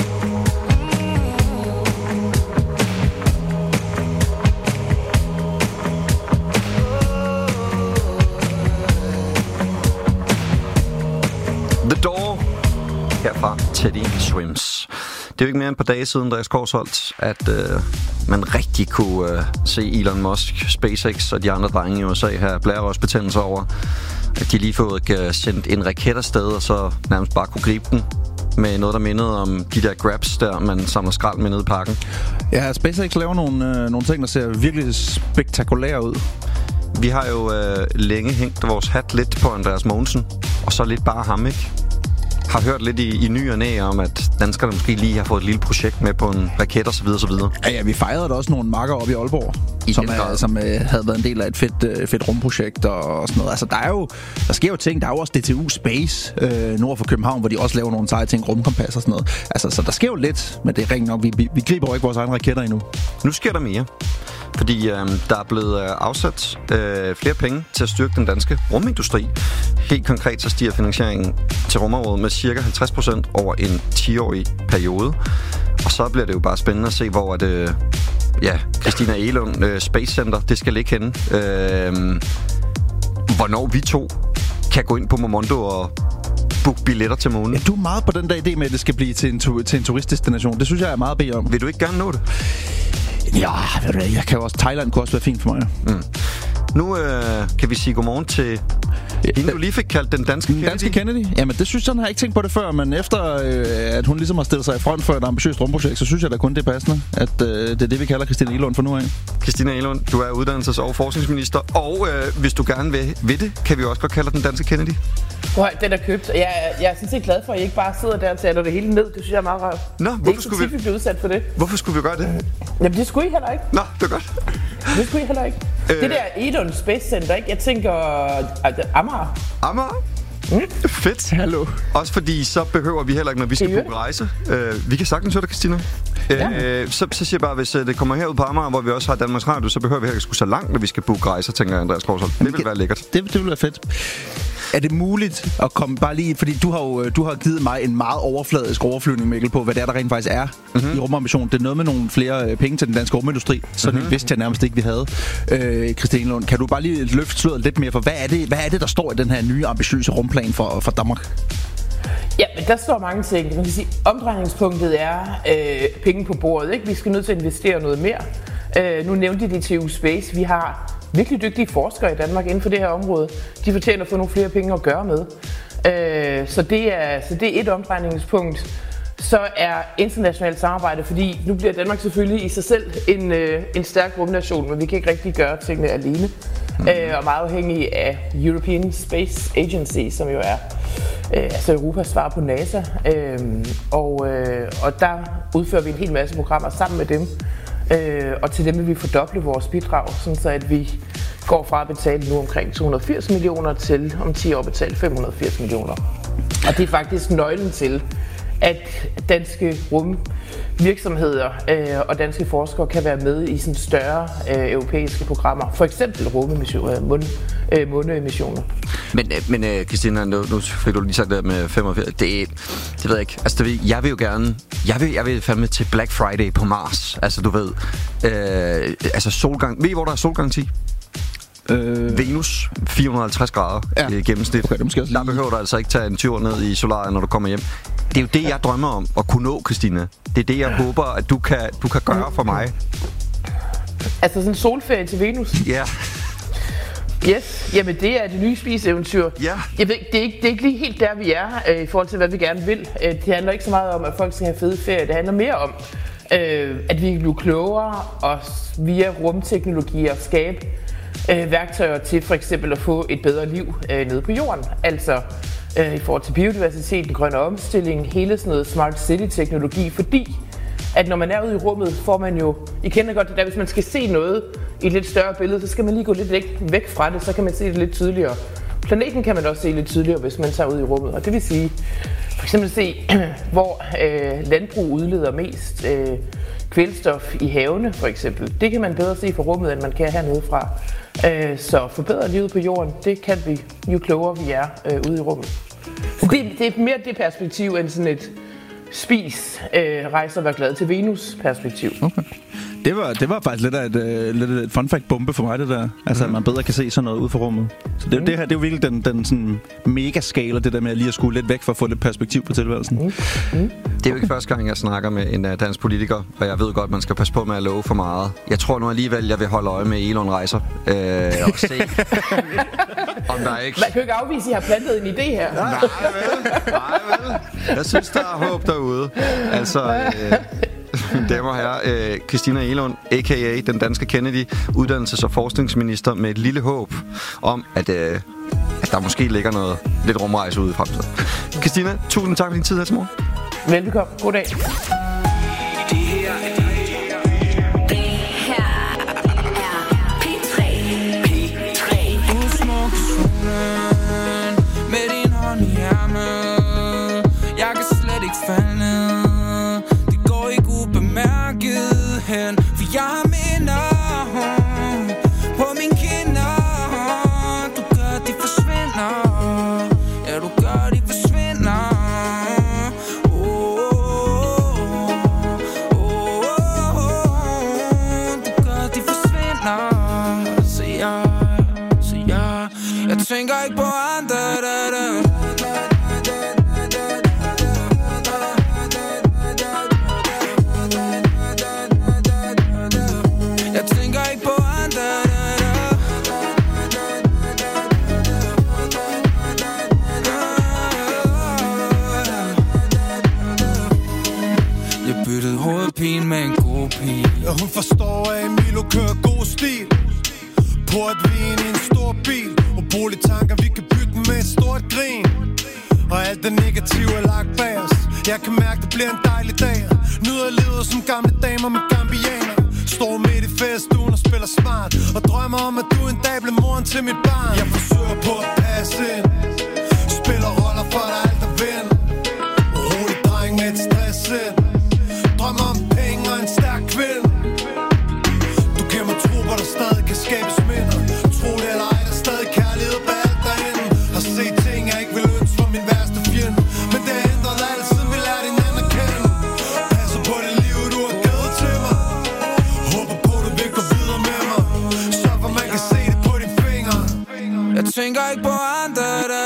The Door herfra Teddy Swims. Det er jo ikke mere end et par dage siden, Andreas Korsholt, at man rigtig kunne se Elon Musk, SpaceX og de andre drenge i USA her blærerørsbetændelser over, at de lige fået sendt en raket afsted, og så nærmest bare kunne gribe den med noget, der mindede om de der grabs, der man samler skrald med nede i parken. Ja, SpaceX laver nogle ting, der ser virkelig spektakulære ud. Vi har jo længe hængt vores hat lidt på Andreas Mogensen, og så lidt bare ham, ikke? har hørt lidt i ny og næ om, at danskerne måske lige har fået et lille projekt med på en raket og så videre, så videre. Ja, vi fejrede da også nogle marker op i Aalborg, som havde været en del af et fedt rumprojekt og sådan noget. Altså, der sker jo ting. Der er jo også DTU Space nord for København, hvor de også laver nogle seje ting, rumkompas og sådan noget. Altså, så der sker jo lidt, men det er rent nok. Vi griber jo ikke vores egne raketter endnu. Nu sker der mere. Fordi der er blevet afsat flere penge til at styrke den danske rumindustri. Helt konkret så stiger finansieringen til rumområdet med cirka 50% over en 10-årig periode. Og så bliver det jo bare spændende at se, hvor Christina Egelund Space Center, det skal ligge henne. Hvornår vi to kan gå ind på Momondo og booke billetter til månen. Ja, du er meget på den der idé med, at det skal blive til en turistdestination. Det synes jeg er meget bed om. Vil du ikke gerne nå det? Ja, jeg kan jo også. Thailand kunne også være fint for mig. Nu kan vi sige godmorgen til hende, du lige fik kaldt den danske Kennedy. Danske Kennedy? Jamen, det synes jeg, har jeg ikke tænkt på det før, men efter at hun ligesom har stillet sig i front for et ambitiøst rumprojekt, så synes jeg da kun, det er passende, at det er det, vi kalder Christina Egelund for nu af. Christina Egelund, du er uddannelses- og forskningsminister, og hvis du gerne vil det, kan vi også godt kalde den danske Kennedy. Den er købt. Jeg er sådan set glad for, at I ikke bare sidder der og tager det hele ned. Det synes jeg er meget rart. Nå, hvorfor skulle vi blive udsat for det? Hvorfor skulle vi gøre det? Jamen, det skulle I heller ikke. Nå, det er godt. Det skulle I heller ikke. Det der Egelund Space Center, ikke? Jeg tænker Amager. Amager? Fedt. Hallo. Også fordi så behøver vi heller ikke, når vi skal booke rejse. Vi kan sagtens høre dig, Christina. Så siger jeg bare, hvis det kommer herud på Amager, hvor vi også har Danmarks Radio, så behøver vi heller ikke skulle så langt, når vi skal booke rejser, tænker jeg, Andreas Korsholm. Det vil være lækkert. Det vil være fedt. Er det muligt at komme bare lige, fordi du har givet mig en meget overfladisk overflyvning, Mikkel, på hvad det er, der rent faktisk er i rumambition. Det er noget med nogle flere penge til den danske rumindustri, så det vidste jeg nærmest ikke, vi havde. Christine Lund, kan du bare lige løfte sløret lidt mere for, hvad er det, der står i den her nye ambitiøse rumplan for Danmark? Ja, men der står mange ting. Man kan sige, omdrejningspunktet er penge på bordet, ikke? Vi skal nødt til at investere noget mere. Nu nævnte de DTU Space. Vi har virkelig dygtige forskere i Danmark inden for det her område. De fortjener at få nogle flere penge at gøre med. Så det er et omdrejningspunkt. Så er internationalt samarbejde, fordi nu bliver Danmark selvfølgelig i sig selv en stærk rumnation, men vi kan ikke rigtig gøre tingene alene. Og meget afhængig af European Space Agency, som jo er altså Europas svar på NASA. Og der udfører vi en hel masse programmer sammen med dem. Og til dem vil vi fordoble vores bidrag, sådan så at vi går fra at betale nu omkring 280 millioner til om 10 år betale 580 millioner. Og det er faktisk nøglen til, at danske rumvirksomheder og danske forskere kan være med i sådan større europæiske programmer. For eksempel månemissioner. Men Christina, nu fik du lige sagt det med 85. Det ved jeg ikke. Altså, jeg vil jo gerne... Jeg vil fandme til Black Friday på Mars. Altså, du ved... altså, solgang... Ved I, hvor der er solgaranti? Venus, 450 grader i gennemsnit. Okay, der behøver du altså ikke tage en tur ned i solariet, når du kommer hjem. Det er jo det, jeg drømmer om at kunne nå, Christina. Det er det, jeg håber, at du kan gøre for mig. Altså sådan en solferie til Venus? Ja. Yes, jamen det er det nye spiseeventyr. Ja. Jeg ved, det er ikke lige helt der, vi er i forhold til, hvad vi gerne vil. Det handler ikke så meget om, at folk skal have fede ferie. Det handler mere om, at vi kan blive klogere og via rumteknologier skabe værktøjer til for eksempel at få et bedre liv nede på jorden. Altså i forhold til biodiversitet, den grønne omstilling, hele sådan noget smart city-teknologi, fordi at når man er ude i rummet, får man jo... I kender godt det der, hvis man skal se noget i et lidt større billede, så skal man lige gå lidt væk fra det, så kan man se det lidt tydeligere. Planeten kan man også se lidt tydeligere, hvis man tager ud i rummet, og det vil sige for eksempel se, hvor landbrug udleder mest kvælstof i havene, for eksempel. Det kan man bedre se fra rummet, end man kan hernede fra. Så forbedre livet på jorden, det kan vi, jo klogere vi er ude i rummet. Okay. Det er mere det perspektiv, end sådan et rejse og være glad til Venus perspektiv. Okay. Det var faktisk lidt af et fun fact bombe for mig, det der. Altså, at man bedre kan se sådan noget ud fra rummet. Så det her, det er jo virkelig den sådan mega-skala, det der med at lige at skue lidt væk for at få lidt perspektiv på tilværelsen. Det er jo ikke første gang, jeg snakker med en dansk politiker, og jeg ved godt, man skal passe på med at love for meget. Jeg tror nu alligevel, jeg vil holde øje med Elon Rejser og se, om der ikke... Man kan jo ikke afvise, at I har plantet en idé her. Nej vel. Jeg synes, der er håb derude. Altså... Mine damer og herrer, Christina Egelund, a.k.a. den danske Kennedy, uddannelses- og forskningsminister med et lille håb om, at der måske ligger noget lidt rumrejse ude i fremtiden. Christina, tusind tak for din tid her til morgen. Velbekomme. God dag. Det går ikke ubemærket hen, for jeg har minder på mine kinder. Du gør, de forsvinder. Ja, du gør, de forsvinder. Du gør, de forsvinder. Så jeg tænker ikke på andre. Hovedpine med en god pige. Og hun forstår, at Emilio kører god stil. Portvin i en stor bil. Ubrugelige tanker, vi kan bytte med et stort grin. Og alt det negative er lagt bag os. Jeg kan mærke, det bliver en dejlig dag. Nyder livet som gamle damer med gambianer. Står midt i feststuen og spiller smart. Og drømmer om, at du en dag bliver moren til mit barn. Jeg forsøger på at passe ind. Spiller roller for dig alt og vind. Rolig dreng med et stresset. Drømmer om penge og en stærk kvinde. Du giver mig tro på, der stadig kan skabes minder. Tro det eller ej, der stadig kærlighed på alt derinde. Har set ting, jeg ikke vil ønske for min værste fjende. Men det har ændret alt, siden vi lærte hinanden at kende. Passer på det liv, du har givet til mig. Håber på, du vil gå videre med mig. Så for man kan se det på dine fingre. Jeg tænker ikke på andre.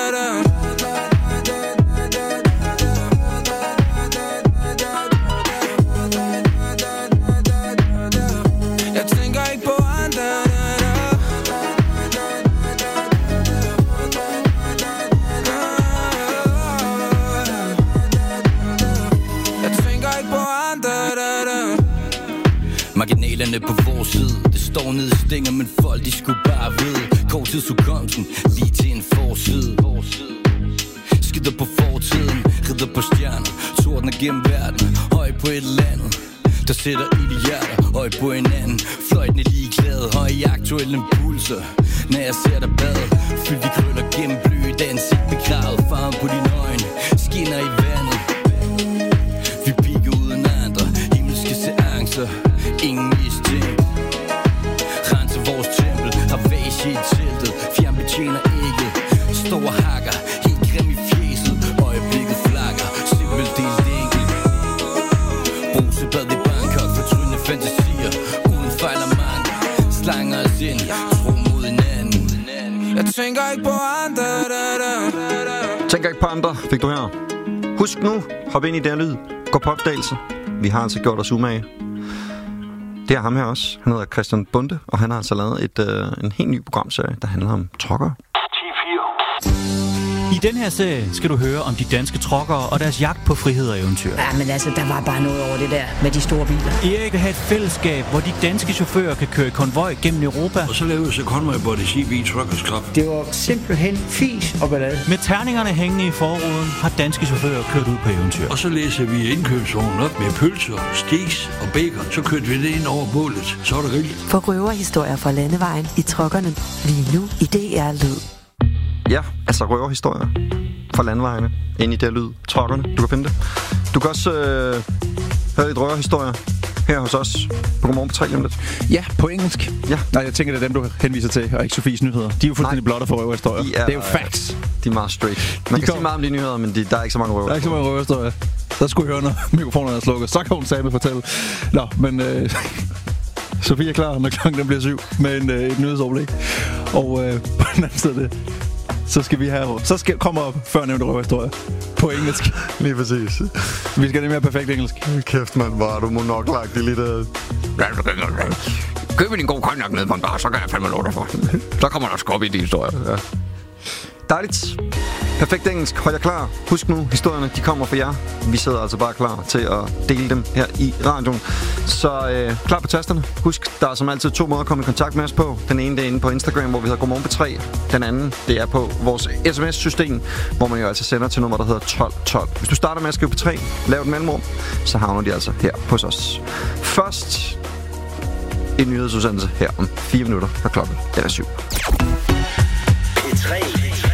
Marginalerne på vores side, det står nede i stænger, men folk de skulle bare vide. Korttidsudkomsten, lige til en forside. Skider på fortiden, ridder på stjerner, tordner gennem verden, høj på et eller andet, der sætter ild i hjerter, høj på hinanden, fløjtende ligeglade, høj i aktuelle impulser. Når jeg ser dig bade, fyldt i krøller gennem blødt ansigt begravet, farven på dine øjne, skinner i vandet. Vi piker uden andre, himmelske seancer, ingen mistænkt. Renser vores tempel, har vase i teltet, fjern betjener ægget, står og hakker, helt grim i fjeset, øjeblikket flakker, simpelt delt enkelt. Brusebad i Bangkok, fortrydende fantasier, uden fejl og mangel, slanger os ind, tro mod hinanden. Jeg tænker ikke på andre. Tænker ikke på andre, fik du her. Husk nu, hop ind i der lyd, gå på opdagelse. Vi har altså gjort os umage. Det er ham her også. Han hedder Christian Bonde, og han har altså lavet en helt ny programserie, der handler om truckere. I den her serie skal du høre om de danske truckere og deres jagt på frihed og eventyr. Ja, men altså, der var bare noget over det der med de store biler. Erik vil have et fællesskab, hvor de danske chauffører kan køre i konvoj gennem Europa. Og så lavede så Conway Body CB Truckers Club. Det var simpelthen fis og ballade. Med terningerne hængende i forruden har danske chauffører kørt ud på eventyr. Og så læser vi indkøbsvognen op med pølser, steaks og bacon. Så kørte vi det ind over bålet. Så var det grill. For røverhistorier fra landevejen i truckerne. Lige nu i DR Lyd. Ja, altså røverhistorier fra landvejene ind i der lyd. Truckerne, du kan finde det. Du kan også høre lidt røverhistorier her hos os på Godmorgen på 3 lige om lidt. Ja, på engelsk. Ja. Nej, jeg tænker, det er dem, du henviser til, og ikke Sofies nyheder. De er jo fuldstændig blotte for røverhistorier. Det er jo facts. De er meget straight. Man kan sige meget om de nyheder, men der er ikke så mange røverhistorier. Der er ikke så mange røverhistorier. Der skulle jeg høre, når mikrofonerne er slukket. Så kan hun Sabe fortælle. Nå, men Sofie er klar, når klokken bliver 7 med et nyhedsoverblik. Og på den anden side så skal vi have... Så kommer førnævnte røverhistorier på engelsk. Lige præcis. Vi skal nemlig have perfekt engelsk. Kæft, mand, hvor du må nok lagt det lidt af... Køb en god konjak ned på en bar, så kan jeg fandme lov dig for. Så kommer der skub i de historier. Ja. Dejligt. Perfekt engelsk. Hold jer klar. Husk nu, historierne, de kommer for jer. Vi sidder altså bare klar til at dele dem her i radioen. Så klar på tasterne. Husk, der er som altid 2 måder at komme i kontakt med os på. Den ene, det er inde på Instagram, hvor vi hedder Godmorgen P3. Den anden, det er på vores sms-system, hvor man jo altså sender til nummer, der hedder 1212. Hvis du starter med at skrive P3, lav et mellemrum, så havner de altså her hos os. Først en nyhedsudsendelse her om 4 minutter, når klokken er 7. P3.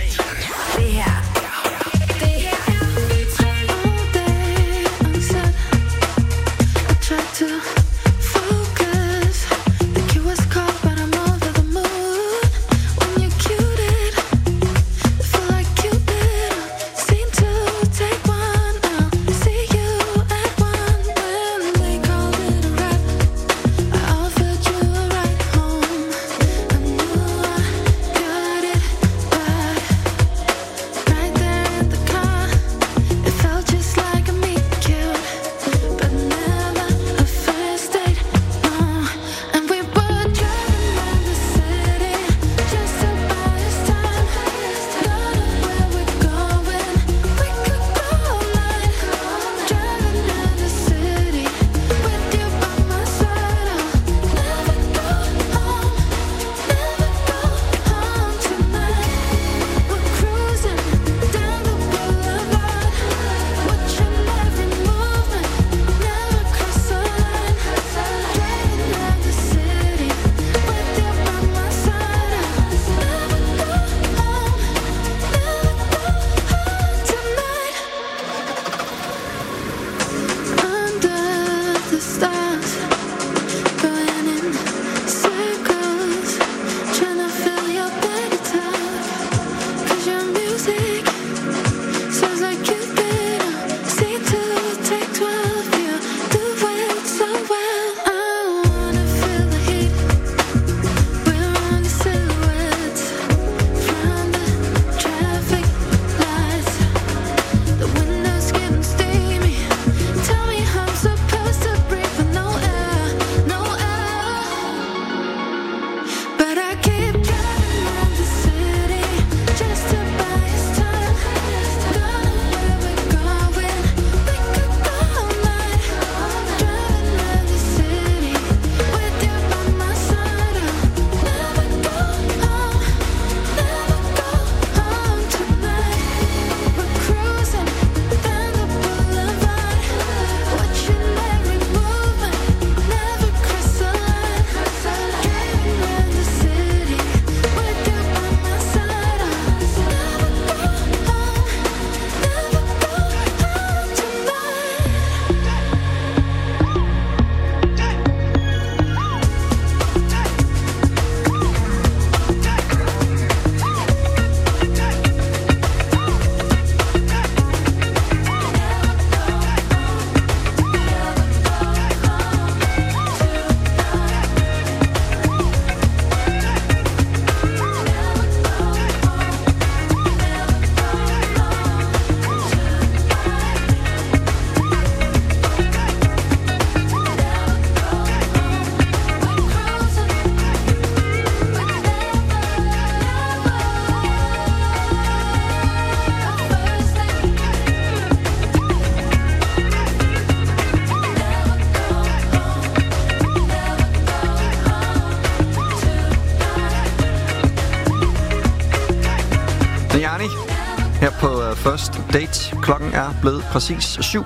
her på First Date. Klokken er blevet præcis 7.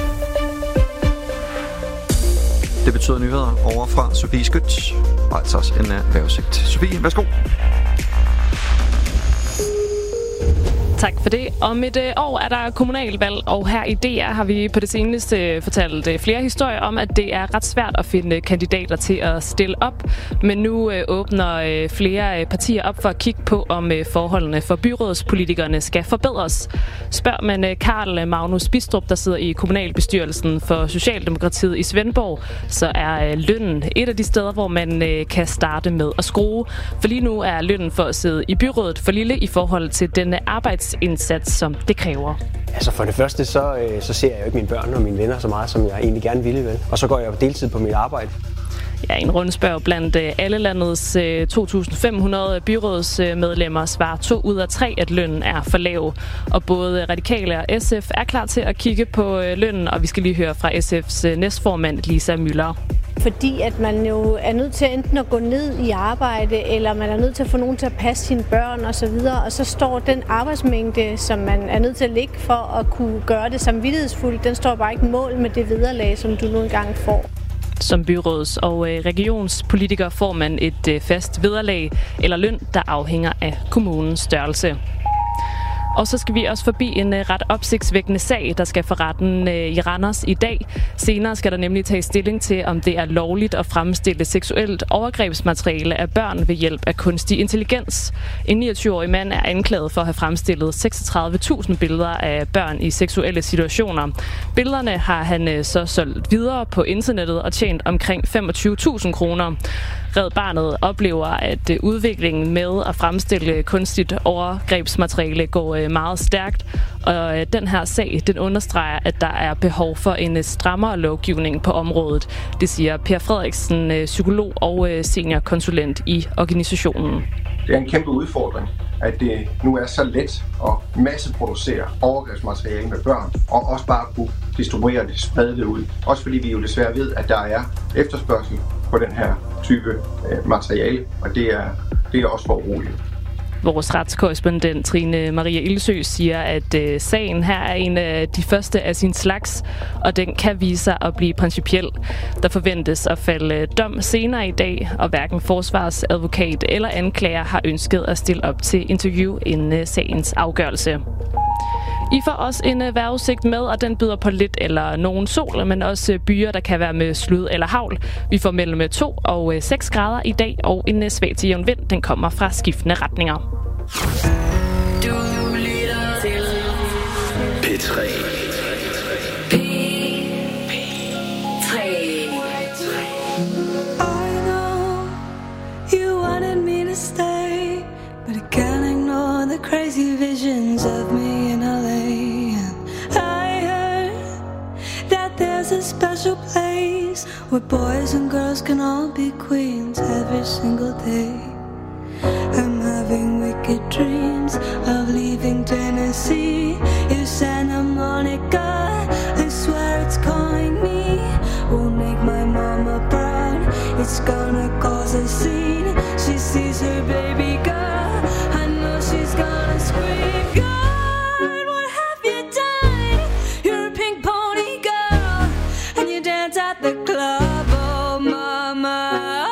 Det betyder nyheder over fra Sofie Skyt, og altså også en vejrudsigt. Sofie, værsgo. Tak for det. Om et år er der kommunalvalg, og her i DR har vi på det seneste fortalt flere historier om, at det er ret svært at finde kandidater til at stille op. Men nu åbner flere partier op for at kigge på, om forholdene for byrådspolitikerne skal forbedres. Spørger man Karl Magnus Bistrup, der sidder i kommunalbestyrelsen for Socialdemokratiet i Svendborg, så er lønnen et af de steder, hvor man kan starte med at skrue. For lige nu er lønnen for at sidde i byrådet for lille i forhold til denne arbejdsindsats, som det kræver. Altså for det første, så ser jeg jo ikke mine børn og mine venner så meget, som jeg egentlig gerne ville, vel? Og så går jeg på deltid på mit arbejde. Ja, en rundspørg blandt alle landets 2.500 byrådsmedlemmer svarer 2 ud af 3, at lønnen er for lav. Og både Radikale og SF er klar til at kigge på lønnen, og vi skal lige høre fra SF's næstformand Lisa Müller. Fordi at man jo er nødt til enten at gå ned i arbejde, eller man er nødt til at få nogen til at passe sine børn osv. Og så står den arbejdsmængde, som man er nødt til at lægge for at kunne gøre det samvittighedsfuldt, den står bare ikke mål med det vederlag, som du nu engang får. Som byråds- og regionspolitiker får man et fast vederlag eller løn, der afhænger af kommunens størrelse. Og så skal vi også forbi en ret opsigtsvækkende sag, der skal for retten i Randers i dag. Senere skal der nemlig tage stilling til, om det er lovligt at fremstille seksuelt overgrebsmateriale af børn ved hjælp af kunstig intelligens. En 29-årig mand er anklaget for at have fremstillet 36.000 billeder af børn i seksuelle situationer. Billederne har han så solgt videre på internettet og tjent omkring 25.000 kroner. Red Barnet oplever, at udviklingen med at fremstille kunstigt overgrebsmateriale går meget stærkt, og den her sag, den understreger, at der er behov for en strammere lovgivning på området. Det siger Per Frederiksen, psykolog og seniorkonsulent i organisationen. Det er en kæmpe udfordring, at det nu er så let at masseproducere overgrebsmateriale med børn, og også bare kunne distribuere det, sprede det ud. Også fordi vi jo desværre ved, at der er efterspørgsel på den her type materiale, og det er også for uroligt. Vores retskorrespondent Trine Maria Ildsø siger, at sagen her er en af de første af sin slags, og den kan vise sig at blive principiel. Der forventes at falde dom senere i dag, og hverken forsvarsadvokat eller anklager har ønsket at stille op til interview inden sagens afgørelse. I får også en vejrudsigt med, og den byder på lidt eller nogen sol, men også byer, der kan være med slud eller hagl. Vi får mellem 2 og 6 grader i dag, og en svag til jævn vind, den kommer fra skiftende retninger. Du lytter til P3. I know you wanted me to stay, but I can't ignore the crazy visions of me in LA. I heard that there's a special place where boys and girls can all be queens every single day. I'm having wicked dreams of leaving Tennessee. If Santa Monica, I swear it's calling me. Won't make my mama proud, it's gonna cause a scene. She sees her baby girl, I know she's gonna scream. God, what have you done? You're a pink pony girl, and you dance at the club. Oh mama,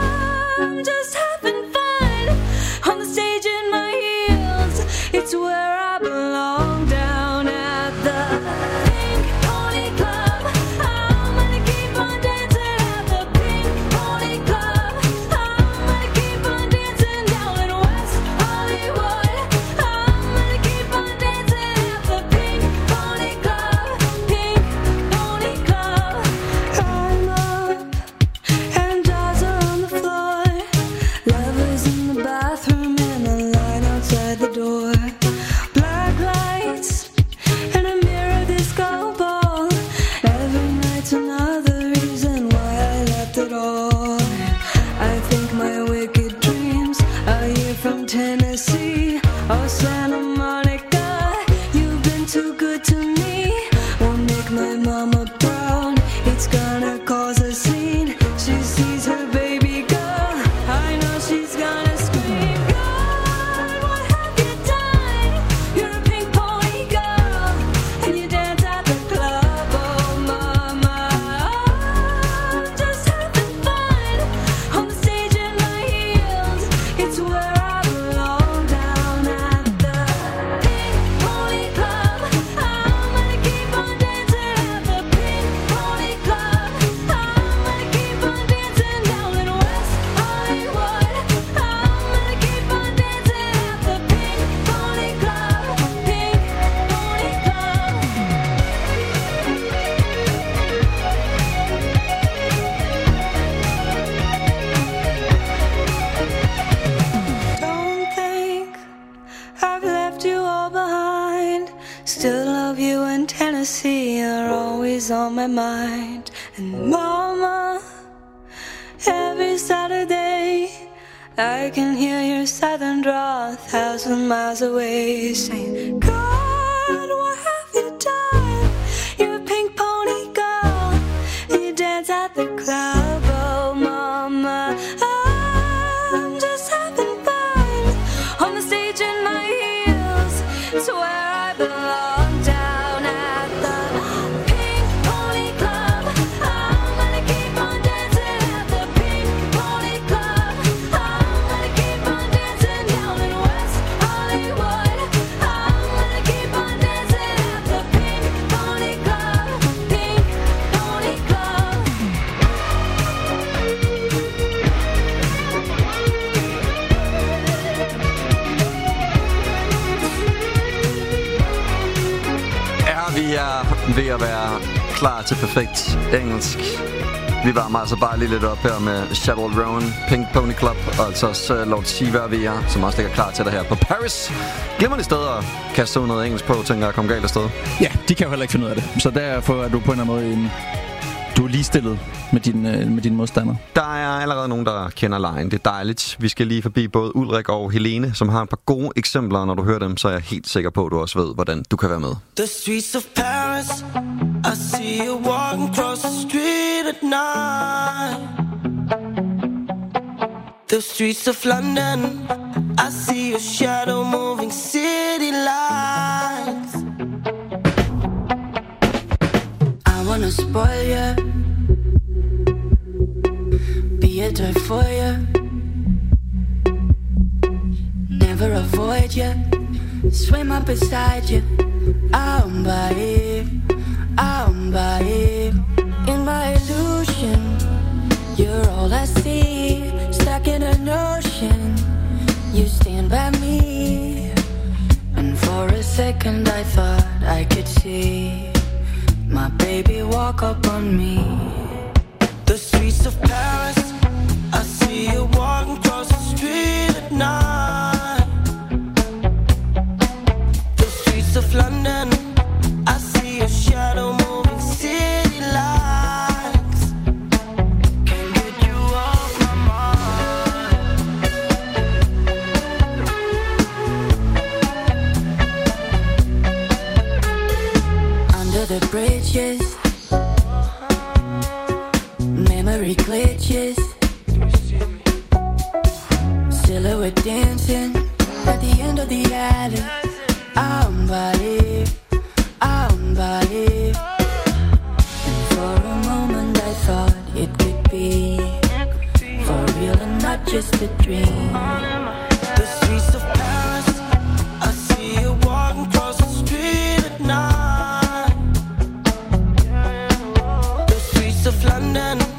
I'm just having fun on the stage in my heels. It's where I belong, down at the Pink Pony Club. I'm gonna keep on dancing at the Pink Pony Club. I'm gonna keep on dancing down in West Hollywood. I'm gonna keep on dancing at the Pink Pony Club. Pink Pony Club. I'm up and dolls are on the floor. Lovers in the bathroom and a line outside the door. Black lights and a mirror disco ball. Every night's another reason why I left it all. I think my wicked dreams are here from Tennessee. Oh, Santa Monica, you've been too good to me. Won't make my mama proud, it's gonna cause a scene. She sees her baby girl, I know she's gonna scream. God, what have you done? You're a pink pony girl, and you dance at the club. Oh mama, I'm just having fun on the stage in my heels. It's where I belong, down at the Pink Pony Club. I'm gonna keep on dancing at the Pink Pony Club. I'm gonna keep on dancing down in West Hollywood. I'm gonna keep on dancing at the Pink Pony Club. Pink Pony Club. Don't think I've left you all behind. Still love you, and Tennessee are always on my mind. And mama, I can hear your southern drawl 1,000 miles away, saying, God, what have you done? You're a pink pony girl, and you dance at the club. Oh, mama, I'm just having fun on the stage in my heels. It's where I belong, down at the Pink Pony Club. I'm gonna keep on dancing at the Pink Pony Club. I'm gonna keep on dancing down in West Hollywood. I'm gonna keep on dancing at the Pink Pony Club. Pink Pony Club. Vi er ved at være klar til perfekt engelsk. Vi varmer altså bare lige lidt op her med Chappell Rowan, Pink Pony Club, og altså også Lord Siva VR, som også ligger klar til dig her på Paris. Glimrende sted at kaste noget engelsk på, tænker jeg, komme galt afsted. Ja, de kan jo heller ikke finde ud af det. Så derfor er du på en eller anden måde du er ligestillet med din modstander. Der er allerede nogen, der kender lejen. Det er dejligt. Vi skal lige forbi både Ulrik og Helene, som har et par gode eksempler. Når du hører dem, så er jeg helt sikker på, at du også ved, hvordan du kan være med. The streets of Paris, I see you walking across the street at night. The streets of London, I see your shadow moving city lights. I wanna spoil you, be a toy for you, never avoid you, swim up beside you. I'm by in my illusion. You're all I see, stuck in an ocean. You stand by me, and for a second I thought I could see my baby walk up on me. The streets of Paris, I see you walking across the street at night. The streets of London, I see your shadow moving city lights. Can't get you off my mind. Under the bridges, memory glitches, silhouette dancing at the end of the alley. I'm by it. And for a moment I thought it could be for real and not just a dream. The streets of Paris, I see you walking across the street at night. The streets of London,